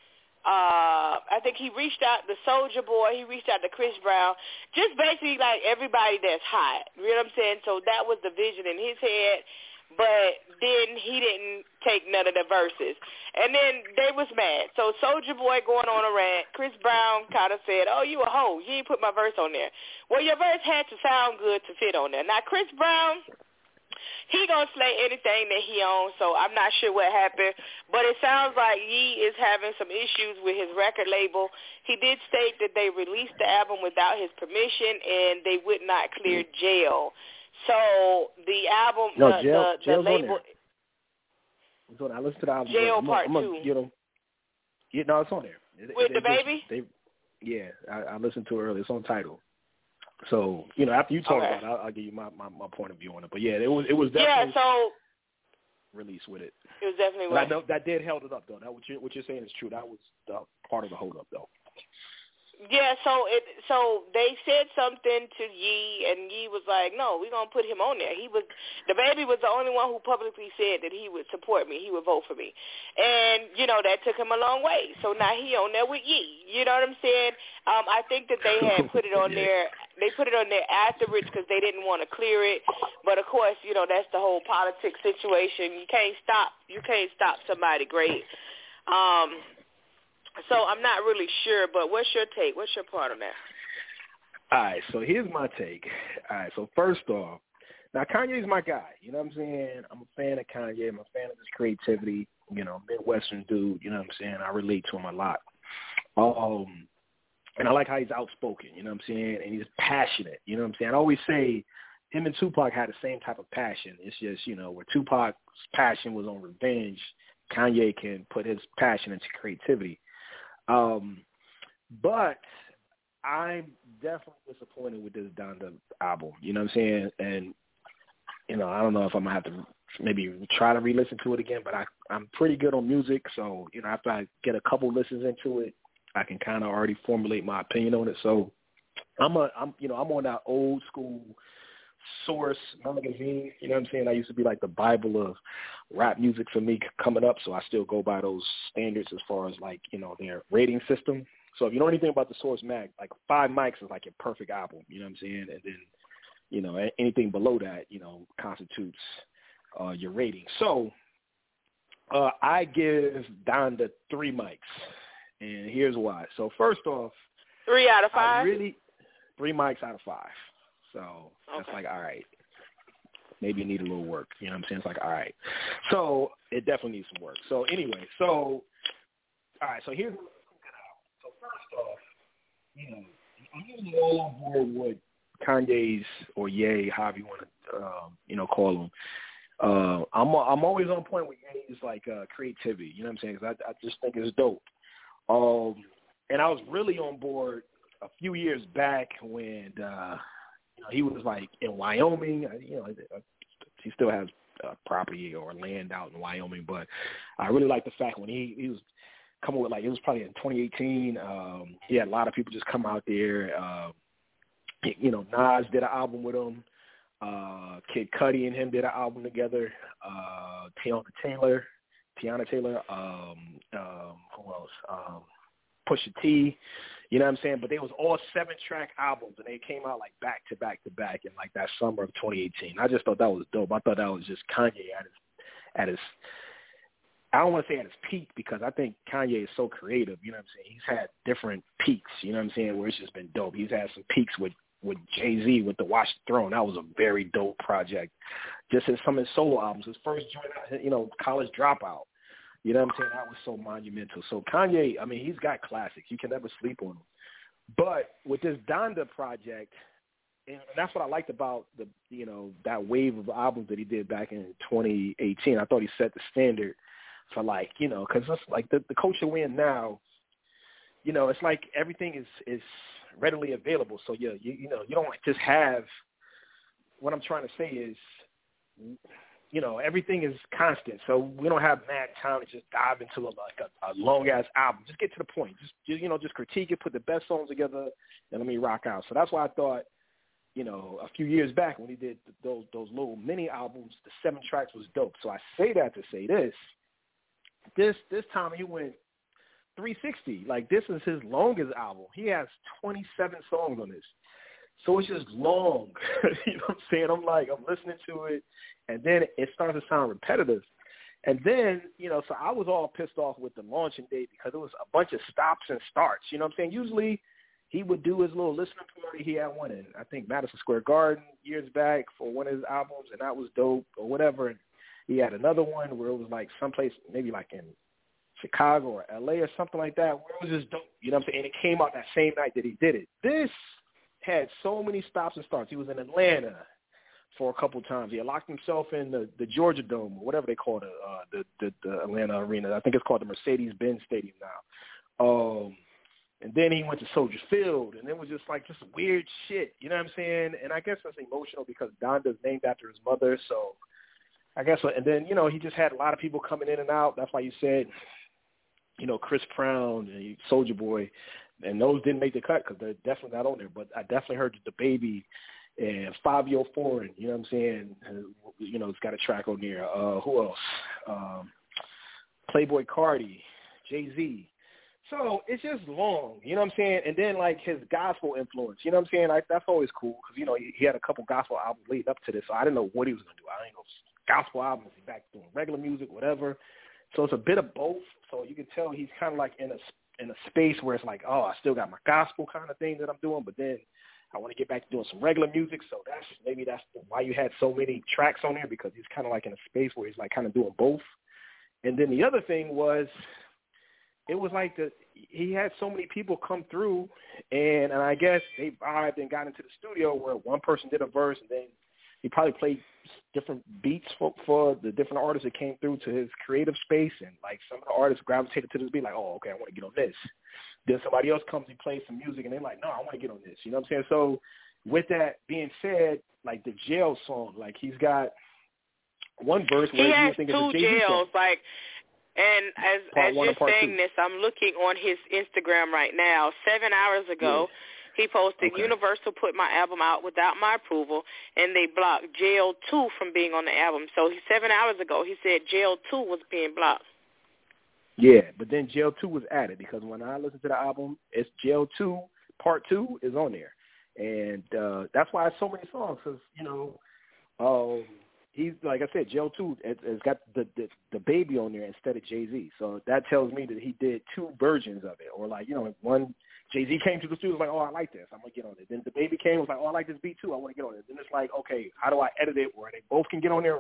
Uh, I think he reached out to Soulja Boy. He reached out to Chris Brown. Just basically like everybody that's hot. You know what I'm saying? So that was the vision in his head. But then he didn't take none of the verses. And then they was mad. So Soulja Boy going on a rant. Chris Brown kind of said, oh, you a hoe. You ain't put my verse on there. Well, your verse had to sound good to fit on there. Now, Chris Brown, he gonna slay anything that he owns, so I'm not sure what happened. But it sounds like Ye is having some issues with his record label. He did state that they released the album without his permission and they would not clear jail. So the album, no, the, jail, the, the label, it's on there. I listened to the album. Jail I'm Part I'm Two. You know, yeah, no, it's on there. It, with it, the it baby. Just, they, yeah, I, I listened to it earlier. It's on Tidal. So, you know, after you talk okay. about it, I'll, I'll give you my, my, my point of view on it. But, yeah, it was it was definitely yeah, so, released with it. It was definitely But right. I know that did held it up, though. That what, you, what you're saying is true. That was the part of the hold up, though. Yeah, so it so they said something to Ye, and Ye was like, "No, we're gonna put him on there." He was the baby was the only one who publicly said that he would support me, he would vote for me, and you know that took him a long way. So now he on there with Ye. You know what I'm saying? Um, I think that they had put it on yeah. there. They put it on there afterwards because they didn't want to clear it. But of course, you know that's the whole politics situation. You can't stop. You can't stop somebody great. Um. So I'm not really sure, but what's your take? What's your part on that? All right, so here's my take. All right, so first off, now Kanye's my guy. You know what I'm saying? I'm a fan of Kanye. I'm a fan of his creativity. You know, Midwestern dude. You know what I'm saying? I relate to him a lot. Um, and I like how he's outspoken. You know what I'm saying? And he's passionate. You know what I'm saying? I always say him and Tupac had the same type of passion. It's just, you know, where Tupac's passion was on revenge, Kanye can put his passion into creativity. Um, but I'm definitely disappointed with this Donda album. You know what I'm saying? And, you know, I don't know if I'm going to have to maybe try to re-listen to it again, but I, I'm pretty good on music. So, you know, after I get a couple listens into it, I can kind of already formulate my opinion on it. So I'm, a, I'm, you know, I'm on that old school Source magazine. You know what I'm saying? I used to be like the Bible of rap music for me coming up, so I still go by those standards as far as like, you know, their rating system. So if you know anything about the Source mag, like Five Mics is like your perfect album. You know what I'm saying? And then, you know, anything below that, you know, constitutes uh, your rating. So uh, I give Donda three mics, and here's why. So first off, three out of five. I really three mics out of five. So that's okay. like, all right, maybe you need a little work. You know what I'm saying? It's like, all right. So it definitely needs some work. So anyway, so, all right, so here's what So first off, you know, I'm usually all on board with Kanye's or Ye, however you want to, um, you know, call him. Uh, I'm I'm always on point with Ye's, like, uh, creativity. You know what I'm saying? Because I, I just think it's dope. Um, and I was really on board a few years back when, uh, you know, he was like in Wyoming. You know, he still has uh, property or land out in Wyoming, but I really like the fact when he, he was coming with, like, it was probably in twenty eighteen. Um, he had a lot of people just come out there. Uh, you know, Nas did an album with him. Uh, Kid Cudi and him did an album together. Uh, Tiana Taylor, Tiana Taylor. Um, um, who else? Um, Pusha T. You know what I'm saying? But they was all seven-track albums, and they came out, like, back-to-back-to-back in, like, that summer of twenty eighteen. I just thought that was dope. I thought that was just Kanye at his, at his I don't want to say at his peak, because I think Kanye is so creative. You know what I'm saying? He's had different peaks, you know what I'm saying, where it's just been dope. He's had some peaks with, with Jay-Z, with the Watch the Throne. That was a very dope project. Just as some of his solo albums, his first joint, you know, College Dropout. You know what I'm saying? That was so monumental. So Kanye, I mean, he's got classics. You can never sleep on him. But with this Donda project, and that's what I liked about the, you know, that wave of albums that he did back in twenty eighteen. I thought he set the standard for, like, you know, because it's like the, the culture we're in now, you know, it's like everything is, is readily available. So, yeah, you, you know, you don't just have, what I'm trying to say is, you know, everything is constant. So we don't have mad time to just dive into a, like a, a long-ass album. Just get to the point. Just, you know, just critique it, put the best songs together, and let me rock out. So that's why I thought, you know, a few years back when he did those those little mini albums, the seven tracks was dope. So I say that to say this. This this time he went three sixty. Like, this is his longest album. He has twenty-seven songs on this. So it's just long. You know what I'm saying? I'm like, I'm listening to it, and then it starts to sound repetitive. And then, you know, so I was all pissed off with the launching date because it was a bunch of stops and starts. You know what I'm saying? Usually he would do his little listening party. He had one in, I think, Madison Square Garden years back for one of his albums, and that was dope or whatever. And he had another one where it was like someplace, maybe like in Chicago or L A or something like that, where it was just dope. You know what I'm saying? And it came out that same night that he did it. This had so many stops and starts. He was in Atlanta for a couple times. He had locked himself in the, the Georgia Dome, or whatever they call it, uh, the, the the Atlanta Arena. I think it's called the Mercedes-Benz Stadium now. Um, and then he went to Soldier Field, and it was just like just weird shit. You know what I'm saying? And I guess that's emotional because Donda's named after his mother, so I guess. And then, you know, he just had a lot of people coming in and out. That's why you said, you know, Chris Brown and Soulja Boy, and those didn't make the cut because they're definitely not on there. But I definitely heard the Baby and Fabio Foreign. You know what I'm saying? Uh, you know, it's got a track on there. Uh, who else? Um, Playboy Cardi, Jay-Z. So it's just long, you know what I'm saying? And then, like, his gospel influence, you know what I'm saying? Like, that's always cool because, you know, he, he had a couple gospel albums leading up to this, so I didn't know what he was going to do. I didn't know gospel albums, he's back doing regular music, whatever. So it's a bit of both. So you can tell he's kind of like in a, in a space where it's like, oh, I still got my gospel kind of thing that I'm doing, but then I want to get back to doing some regular music. So that's maybe that's why you had so many tracks on there, because he's kind of like in a space where he's like kind of doing both. And then the other thing was, it was like the he had so many people come through, and, and I guess they vibed and got into the studio where one person did a verse, and then he probably played different beats for, for the different artists that came through to his creative space, and like some of the artists gravitated to this beat, like, oh, okay, I want to get on this. Then somebody else comes and plays some music, and they're like, no, I want to get on this. You know what I'm saying? So with that being said, like the Jail song, like he's got one verse where he you has think two it's a Jay-Z jails, song. like. And as Part as one you're and part saying two. this, I'm looking on his Instagram right now. Seven hours ago, yeah. he posted, okay. Universal put my album out without my approval, and they blocked Jail two from being on the album. So he, seven hours ago, he said Jail two was being blocked. Yeah, but then Jail two was added, because when I listened to the album, it's Jail two, Part two is on there. And uh, that's why it's so many songs, because, you know, um, he's, like I said, Jail two, it, it's got the, the the Baby on there instead of Jay-Z. So that tells me that he did two versions of it. Or, like, you know, one, Jay-Z came to the studio, was like, oh, I like this, I'm going to get on it. Then the Baby came, was like, oh, I like this beat too, I want to get on it. Then it's like, okay, how do I edit it where they both can get on there?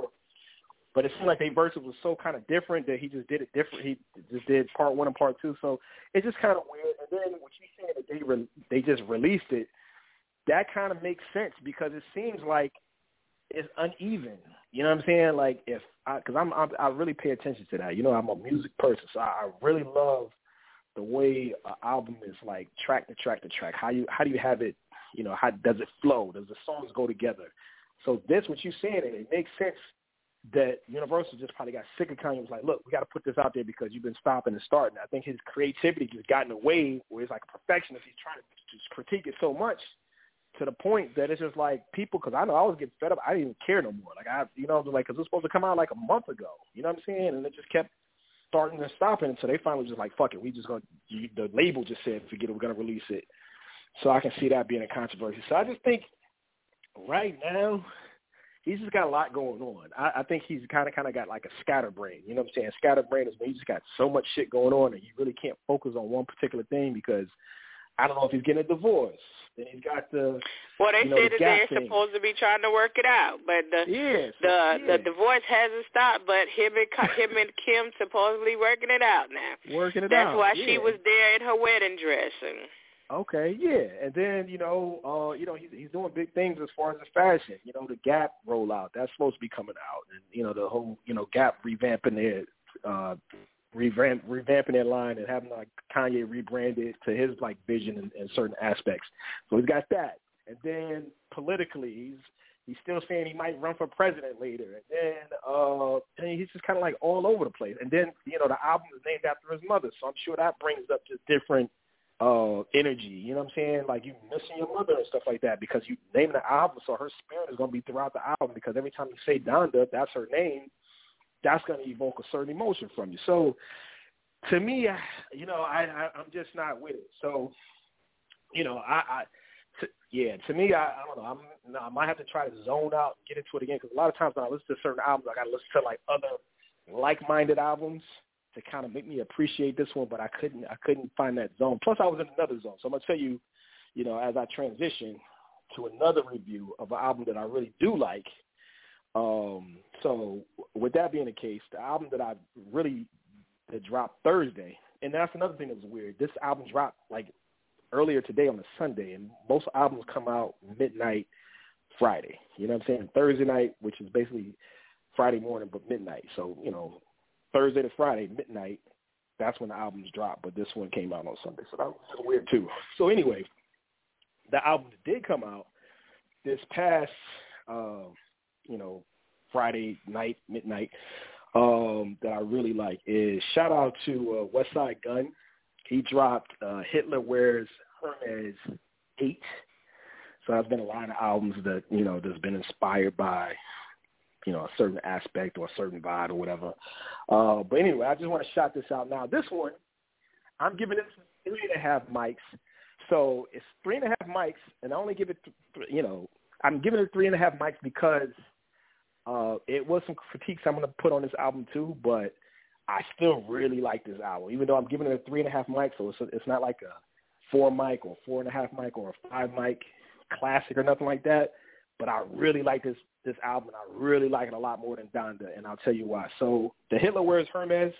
But it seemed like their verses was so kind of different that he just did it different. He just did part one and part two. So it's just kind of weird. And then what you saying that they re- they just released it, that kind of makes sense, because it seems like it's uneven. You know what I'm saying? Like, if I, because I'm, I'm I really pay attention to that. You know, I'm a music person, so I, I really love the way an album is like track to track to track. How you how do you have it? You know, how does it flow? Does the songs go together? So this, what you're saying, it, it makes sense that Universal just probably got sick of Kanye and was like, look, we got to put this out there because you've been stopping and starting. I think his creativity just got in the way where he's like a perfectionist. He's trying to just critique it so much to the point that it's just like people, because I know I was getting fed up. I didn't even care no more. Like, I, you know, like, because it was supposed to come out like a month ago. You know what I'm saying? And it just kept starting and stopping. So they finally just like, fuck it. We just going to, the label just said, forget it, we're going to release it. So I can see that being a controversy. So I just think right now, he's just got a lot going on. I, I think he's kind of kind of got like a scatterbrain. You know what I'm saying? Scatterbrain is when you just got so much shit going on and you really can't focus on one particular thing, because I don't know if he's getting a divorce. Then he's got the well, they you know, said the that they're thing. supposed to be trying to work it out, but the yeah, so, the yeah. the divorce hasn't stopped. But him and him and Kim supposedly working it out now. Working it That's out. why yeah. she was there in her wedding dress. And Okay, yeah, and then you know, uh, you know, he's he's doing big things as far as the fashion. You know, the Gap rollout that's supposed to be coming out, and you know, the whole you know Gap revamping their uh, revamp revamping their line and having like Kanye rebranded to his like vision in, in certain aspects. So he's got that, and then politically, he's he's still saying he might run for president later, and then uh, and he's just kind of like all over the place. And then you know, the album is named after his mother, so I'm sure that brings up just different uh energy, you know what I'm saying? Like, you missing your mother and stuff like that, because you name the album, so her spirit is going to be throughout the album, because every time you say Donda, that's her name, that's going to evoke a certain emotion from you. So to me, you know, I, I I'm just not with it. So, you know, I, I to, yeah, to me, I, I don't know. I'm, no, I might have to try to zone out and get into it again, because a lot of times when I listen to certain albums, I got to listen to like other like-minded albums to kind of make me appreciate this one, but I couldn't I couldn't find that zone. Plus, I was in another zone. So I'm going to tell you, you know, as I transition to another review of an album that I really do like. Um, so with that being the case, the album that I really that dropped Thursday, and that's another thing that was weird. This album dropped like earlier today on a Sunday, and most albums come out midnight Friday. You know what I'm saying? Thursday night, which is basically Friday morning, but midnight. So, you know, Thursday to Friday, midnight, that's when the albums drop, but this one came out on Sunday, so that was weird too. So anyway, the album that did come out this past, uh, you know, Friday night, midnight, um, that I really like is shout out to uh, Westside Gunn. he dropped uh, Hitler Wears Hermes eight. So there's been a lot of albums that, you know, that's been inspired by, you know, a certain aspect or a certain vibe or whatever. Uh, but anyway, I just want to shout this out now. This one, I'm giving it three and a half mics. So it's three and a half mics, and I only give it, th- you know, I'm giving it three and a half mics because uh, it was some critiques I'm going to put on this album too, but I still really like this album, even though I'm giving it a three and a half mic. So it's, it's not like a four mic or four and a half mic or a five mic classic or nothing like that. But I really like this this album. I really like it a lot more than Donda, and I'll tell you why. So the Hitler Wears Hermes,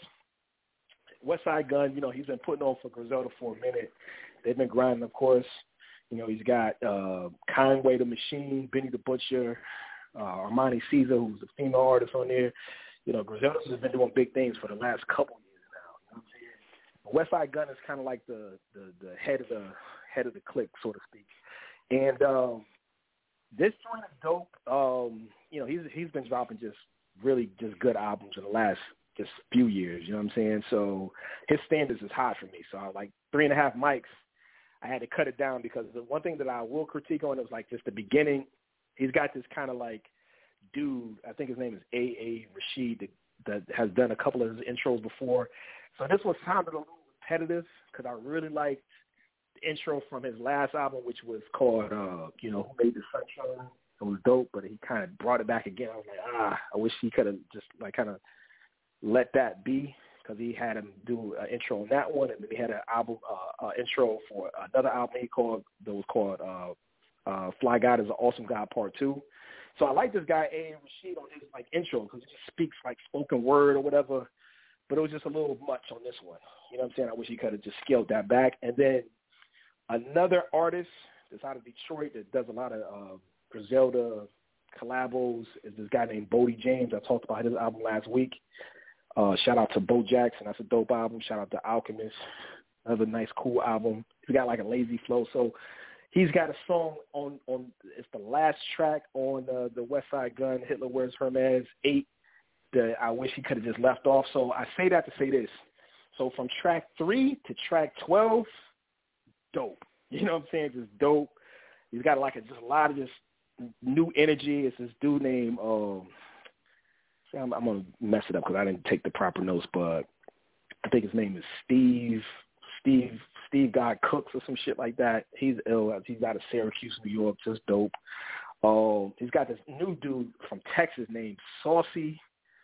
Westside Gunn, you know, he's been putting on for Griselda for a minute. They've been grinding, of course. You know, he's got uh, Conway the Machine, Benny the Butcher, uh, Armani Caesar, who's a female artist on there. You know, Griselda has been doing big things for the last couple of years now. You know what I'm saying? Westside Gunn is kind of like the, the, the head of the head of the clique, so to speak. And um, this joint is dope. Um, you know, he's he's been dropping just really just good albums in the last just few years. You know what I'm saying? So his standards is high for me. So I like three and a half mics. I had to cut it down because the one thing that I will critique on is like just the beginning. He's got this kind of like dude, I think his name is A A Rashid, that, that has done a couple of his intros before. So this one sounded a little repetitive because I really liked the intro from his last album, which was called, uh, you know, Who Made the Sunshine. It was dope, but he kind of brought it back again. I was like, ah, I wish he could have just like kind of let that be, because he had him do an intro on that one, and then he had an album uh, uh, intro for another album he called that was called uh, uh, Fly God is an Awesome God Part Two. So I like this guy A A Rashid on his like intro because he just speaks like spoken word or whatever, but it was just a little much on this one. You know what I'm saying? I wish he could have just scaled that back. And then another artist that's out of Detroit that does a lot of uh, Griselda collabos is this guy named Bodie James. I talked about his album last week. Uh, shout out to Bo Jackson. That's a dope album. Shout out to Alchemist. Another nice, cool album. He's got like a lazy flow. So he's got a song on, on it's the last track on uh, the Westside Gunn, Hitler Wears Hermes eight, that I wish he could have just left off. So I say that to say this. So from track three to track twelve, dope. You know what I'm saying? Just dope. He's got like a, just a lot of just new energy. It's this dude named, um, I'm, I'm going to mess it up because I didn't take the proper notes, but I think his name is Steve, Steve, Steve God Cooks or some shit like that. He's ill. He's out of Syracuse, New York, just dope. Um, he's got this new dude from Texas named Saucy,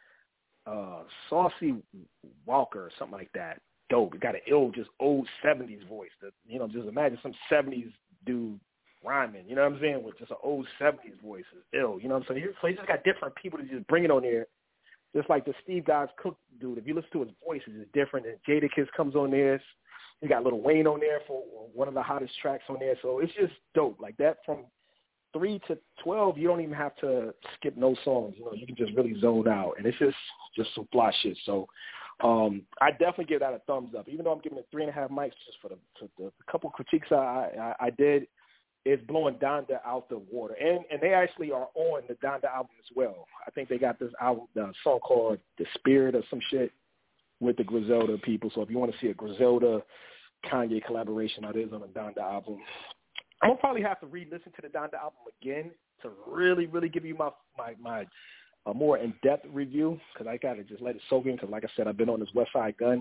uh, Saucy Walker or something like that. Dope. He got an ill, just old seventies voice. That, you know, just imagine some seventies dude rhyming, you know what I'm saying, with just an old seventies voice is ill, you know what I'm saying? So he just got different people to just bring it on there. Just like the Steve God's Cook dude, if you listen to his voice, it's different. And Jadakiss comes on there. He got Lil Wayne on there for one of the hottest tracks on there. So it's just dope. Like that from three to twelve, you don't even have to skip no songs. You know, you can just really zone out. And it's just, just some fly shit. So um, I definitely give that a thumbs up. Even though I'm giving it three and a half mics just for the, for the, the couple critiques I, I, I did, it's blowing Donda out the water. And and they actually are on the Donda album as well. I think they got this album, the song called The Spirit or some shit with the Griselda people. So if you want to see a Griselda Kanye collaboration, that is on the Donda album. I'm going to probably have to re-listen to the Donda album again to really, really give you my my, my a more in-depth review, because I got to just let it soak in, because like I said, I've been on this Westside Gunn.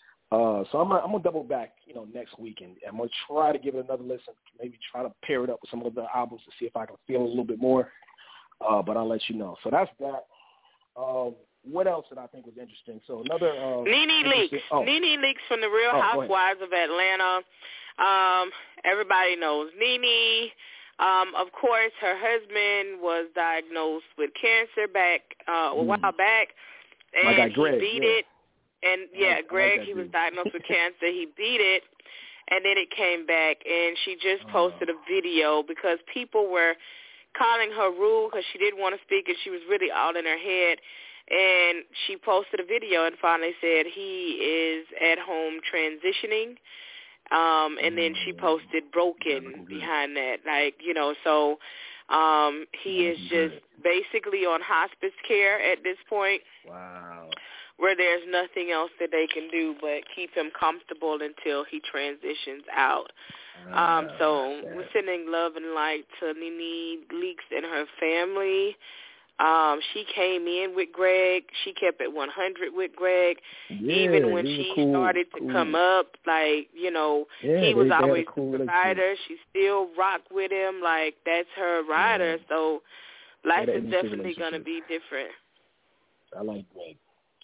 Uh, so I'm gonna, I'm gonna double back, you know, next week, and I'm gonna try to give it another listen. Maybe try to pair it up with some of the albums to see if I can feel it a little bit more. Uh, but I'll let you know. So that's that. Um, what else that I think was interesting? So another uh, Nene Leakes. Oh. Nene Leakes from the Real oh, Housewives of Atlanta. Um, everybody knows Nene. Um, of course, her husband was diagnosed with cancer back uh, a mm. while back, and My guy Greg, he beat yeah. it. And, yeah, like, Greg, like he was dude. diagnosed with cancer. He beat it, and then it came back. And she just posted a video because people were calling her rude because she didn't want to speak, and she was really all in her head. And she posted a video and finally said he is at home transitioning. Um, and then she posted broken behind that. Like, you know, so um, he is just basically on hospice care at this point. Wow. where there's nothing else that they can do but keep him comfortable until he transitions out. Um, so we're sending love and light to Nene Leakes and her family. Um, she came in with Greg. She kept it one hundred with Greg. Yeah, Even when she cool, started to cool. come up, like, you know, yeah, he was they, they always cool the provider. She still rocked with him. Like, that's her rider. Yeah. So life is is definitely going to be different. I like Greg.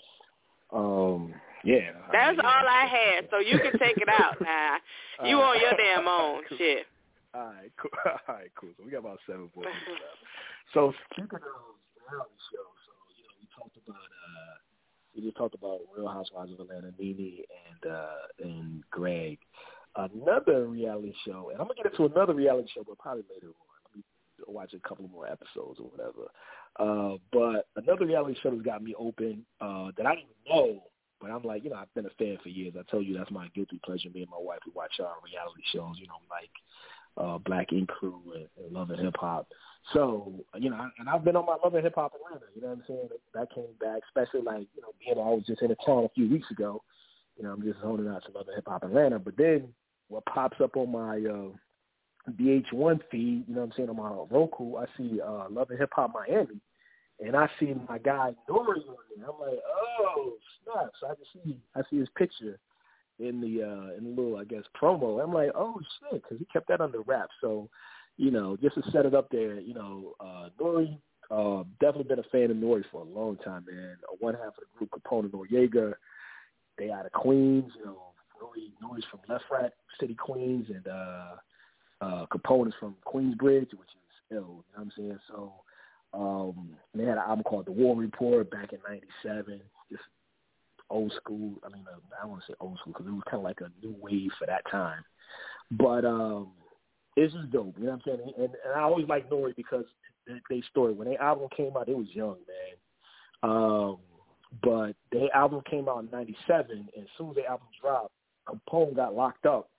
Um, yeah. That's I mean, all yeah. I had. So you can take it out now. You uh, on your damn own. cool. Shit. All right, cool. All right, cool. So we got about seven more minutes left. So speaking of reality shows, so you know, we talked about uh, we just talked about Real Housewives of Atlanta, Nene and uh, and Greg. Another reality show, and I'm gonna get into another reality show, but probably later on. Let me watch a couple more episodes or whatever. Uh, but another reality show that's got me open uh, that I didn't even know. But I'm like, you know, I've been a fan for years. I told you that's my guilty pleasure. Me and my wife, we watch our reality shows, you know, like uh, Black Ink Crew and, and Love and Hip Hop. So, you know, and I've been on my Love and Hip Hop Atlanta, you know what I'm saying? That came back, especially like, you know, being I was just in a town a few weeks ago. You know, I'm just honing out to Love and Hip Hop Atlanta. But then what pops up on my uh, V H one feed, you know what I'm saying, on my Roku, I see uh, Love and Hip Hop Miami. And I see my guy Nori on there. I'm like, oh snap! So I just see, I see his picture in the uh, in the little, I guess, promo. I'm like, oh shit, because he kept that under wraps. So, you know, just to set it up there, you know, uh, Nori, uh, definitely been a fan of Nori for a long time, man. Uh, one half of the group, Capone and Noriega, they out of Queens. You know, Nori, Nori's from Left Rat City, Queens, and uh, uh, Capone is from Queensbridge, which is ill. You know what I'm saying? So. Um, they had an album called The War Report back in ninety-seven, just old school. I mean, uh, I don't want to say old school because it was kind of like a new wave for that time. But um, it's just dope, you know what I'm saying? And, and I always like Nori because they, they story. When their album came out, they was young, man. Um, but their album came out in ninety-seven, and as soon as their album dropped, Capone got locked up.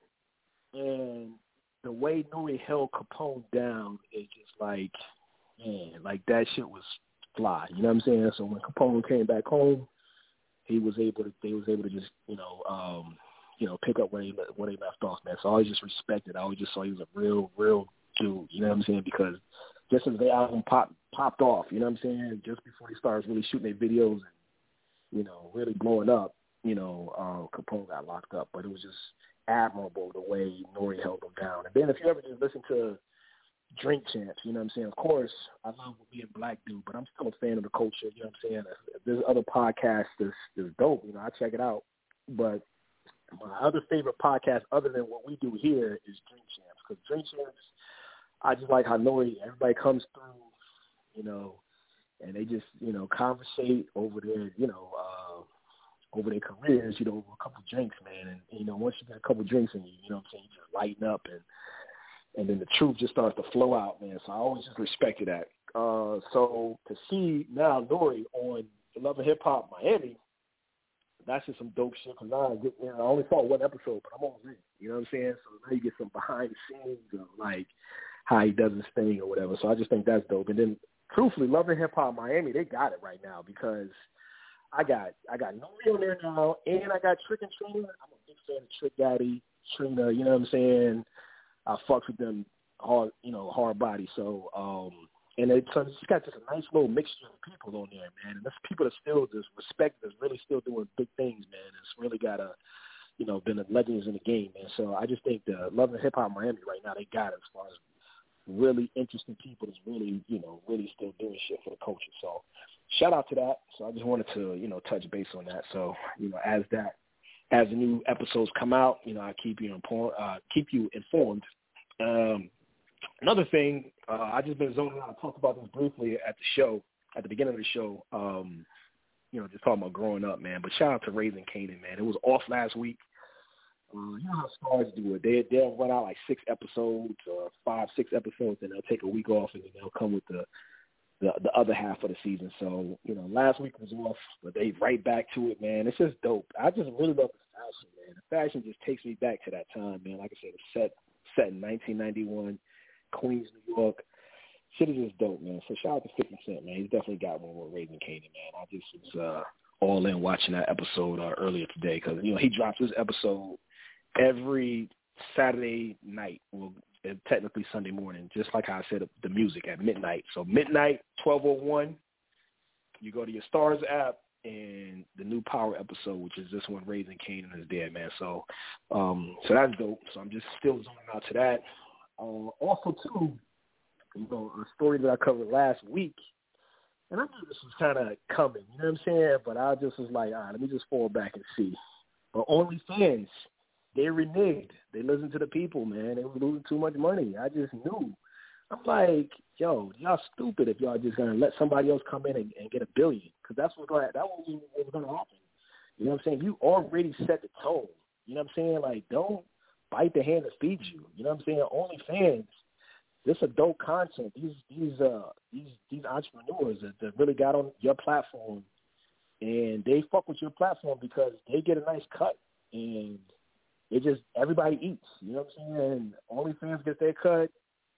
And the way Nori held Capone down is just like, man, like that shit was fly. You know what I'm saying? So when Capone came back home, he was able to. They was able to just, you know, um, you know, pick up where they where they left off, man. So I always just respected. I always just saw he was a real, real dude. You know what I'm saying? Because just as the album popped popped off, you know what I'm saying? Just before he started really shooting their videos and, you know, really blowing up, you know, uh, Capone got locked up. But it was just admirable the way Nori held him down. And then if you ever just listen to Drink Champs, you know what I'm saying? Of course, I love being black dude, but I'm still a fan of the culture, you know what I'm saying? If there's other podcasts that's, that's dope, you know, I check it out. But my other favorite podcast other than what we do here is Drink Champs, because Drink Champs, I just like how Nori, everybody comes through, you know, and they just, you know, conversate over their, you know, uh, over their careers, you know, over a couple drinks, man. And, you know, once you get a couple drinks in you, you know what I'm saying, you just lighten up and, And then the truth just starts to flow out, man. So I always just respected that. Uh, so to see now Nori on Love and Hip Hop Miami, that's just some dope shit. Cause now I, get, you know, I only saw one episode, but I'm on it. You know what I'm saying? So now you get some behind the scenes of like how he does his thing or whatever. So I just think that's dope. And then truthfully, Love and Hip Hop Miami, they got it right now because I got I got Nori on there now, and I got Trick and Trina. I'm a big fan of Trick Daddy, Trina. You know what I'm saying? I fucks with them hard, you know, hard body. So, um, and it's, it's got just a nice little mixture of people on there, man. And there's people that still just respect, that's really still doing big things, man. It's really got a, you know, been a legends in the game, man. So I just think the Love and Hip Hop Miami right now, they got it as far as really interesting people that's really, you know, really still doing shit for the culture. So shout out to that. So I just wanted to, you know, touch base on that. So, you know, as that, as the new episodes come out, you know, I keep you informed, uh, keep you informed. Um, another thing, uh, I just been zoning out. I talked about this briefly at the show, at the beginning of the show. Um, you know, just talking about growing up, man. But shout out to Raising Kanan, man. It was off last week. Uh, you know how stars do it. They they'll run out like six episodes, or five, six episodes, and they'll take a week off, and then they'll come with the the, the other half of the season. So, you know, last week was off, but they right back to it, man. It's just dope. I just really love the fashion, man. The fashion just takes me back to that time, man. Like I said, it's set set in nineteen ninety-one, Queens, New York. Shit is just dope, man. So shout out to fifty Cent, man. He's definitely got one with Raising Kanan, man. I just was uh, all in watching that episode uh, earlier today because, you know, he drops his episode every Saturday night, well, technically Sunday morning, just like how I said, the music at midnight. So midnight, twelve oh one, you go to your Stars app and the new Power episode, which is this one, Raising Kanan is there, man. So um, so that's dope. So I'm just still zoning out to that. Uh, also, too, you know, a story that I covered last week, and I knew this was kind of coming, you know what I'm saying? But I just was like, all right, let me just fall back and see. But OnlyFans, they reneged. They listened to the people, man. They were losing too much money. I just knew. I'm like, yo, y'all stupid if y'all just going to let somebody else come in and, and get a billion because that's what that was what was going to happen. You know what I'm saying? You already set the tone. You know what I'm saying? Like, don't bite the hand that feeds you. You know what I'm saying? OnlyFans, this adult content, these these uh these these entrepreneurs that, that really got on your platform and they fuck with your platform because they get a nice cut and it just everybody eats. You know what I'm saying? And OnlyFans get their cut.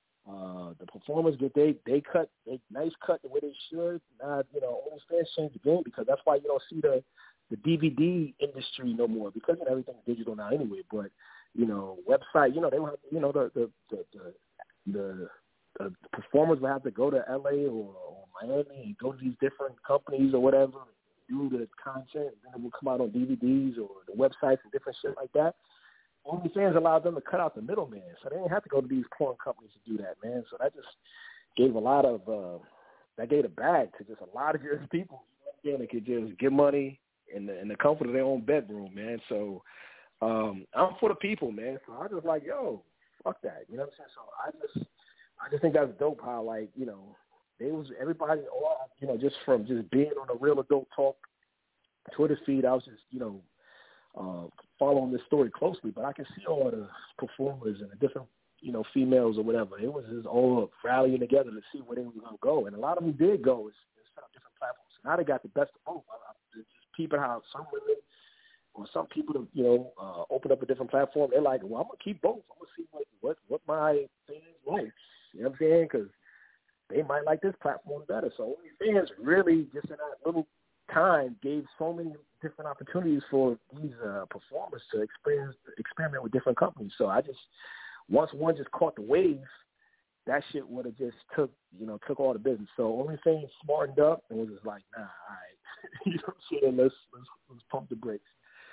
Uh, the performers get they they cut they nice cut the way they should. Now you know OnlyFans changed the game because that's why you don't see the the D V D industry no more because you know, everything's digital now anyway. But you know website you know they will have, you know the the the, the, the the performers will have to go to L A or, or Miami and go to these different companies or whatever and do the content and then it will come out on D V Ds or the websites and different shit like that. OnlyFans allowed them to cut out the middleman, so they didn't have to go to these porn companies to do that, man. So that just gave a lot of uh, that gave a bag to just a lot of just people, you know, that could just get money in the in the comfort of their own bedroom, man. So um, I'm for the people, man. So I just like, yo, fuck that, you know what I'm saying? So I just I just think that's dope. How like you know they was everybody, all, you know, just from just being on a Real Adult Talk Twitter feed, I was just you know. Uh, following this story closely, but I can see all the performers and the different, you know, females or whatever. It was just all rallying together to see where they were going to go, and a lot of them did go and set up different platforms. Now they got the best of both. Just peeping how some women or some people, you know, uh, open up a different platform. They're like, well, I'm gonna keep both. I'm gonna see what what, what my fans like. You know what I'm saying? Because they might like this platform better. So OnlyFans really just in that little time gave so many different opportunities for these uh, performers to experience, experiment with different companies. So I just, once one just caught the wave, that shit would have just took, you know, took all the business. So OnlyFans smartened up and was just like, nah, all right, you know what I'm saying? Let's, let's let's pump the brakes.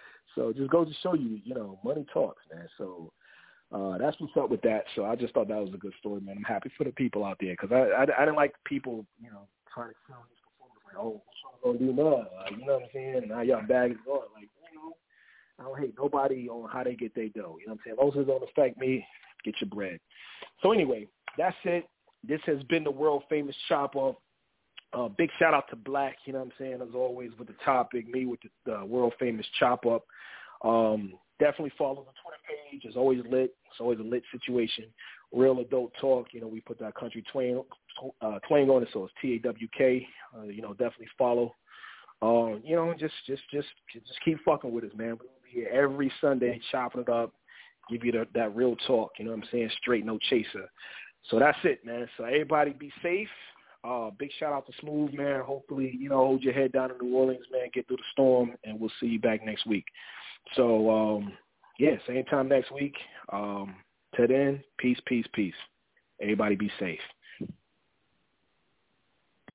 So just goes to show you, you know, money talks, man. So uh, that's what's up with that. So I just thought that was a good story, man. I'm happy for the people out there because I, I I didn't like people, you know, trying to sell these performers like, oh, what y'all gonna do now? Uh, you know what I'm saying? And now y'all bag is going. Like, you know, I don't hate nobody on how they get their dough. You know what I'm saying? Most of it don't affect me. Get your bread. So anyway, that's it. This has been the world famous Chop Up. Uh, big shout out to Black, you know what I'm saying, as always with the topic, me with the uh, world famous Chop Up. Um, definitely follow the Twitter page. It's always lit. It's always a lit situation. Real Adult Talk, you know, we put that country twang, uh, twang on it, so it's T A W K. Uh, you know, definitely follow. Um, you know, just just just just keep fucking with us, man. We'll be here every Sunday chopping it up, give you the, that real talk, you know what I'm saying, straight, no chaser. So that's it, man. So everybody be safe. Uh, big shout out to Smooth, man. Hopefully, you know, hold your head down in New Orleans, man. Get through the storm, and we'll see you back next week. So, um, yeah, same time next week. Um, till then, peace, peace, peace. Everybody be safe.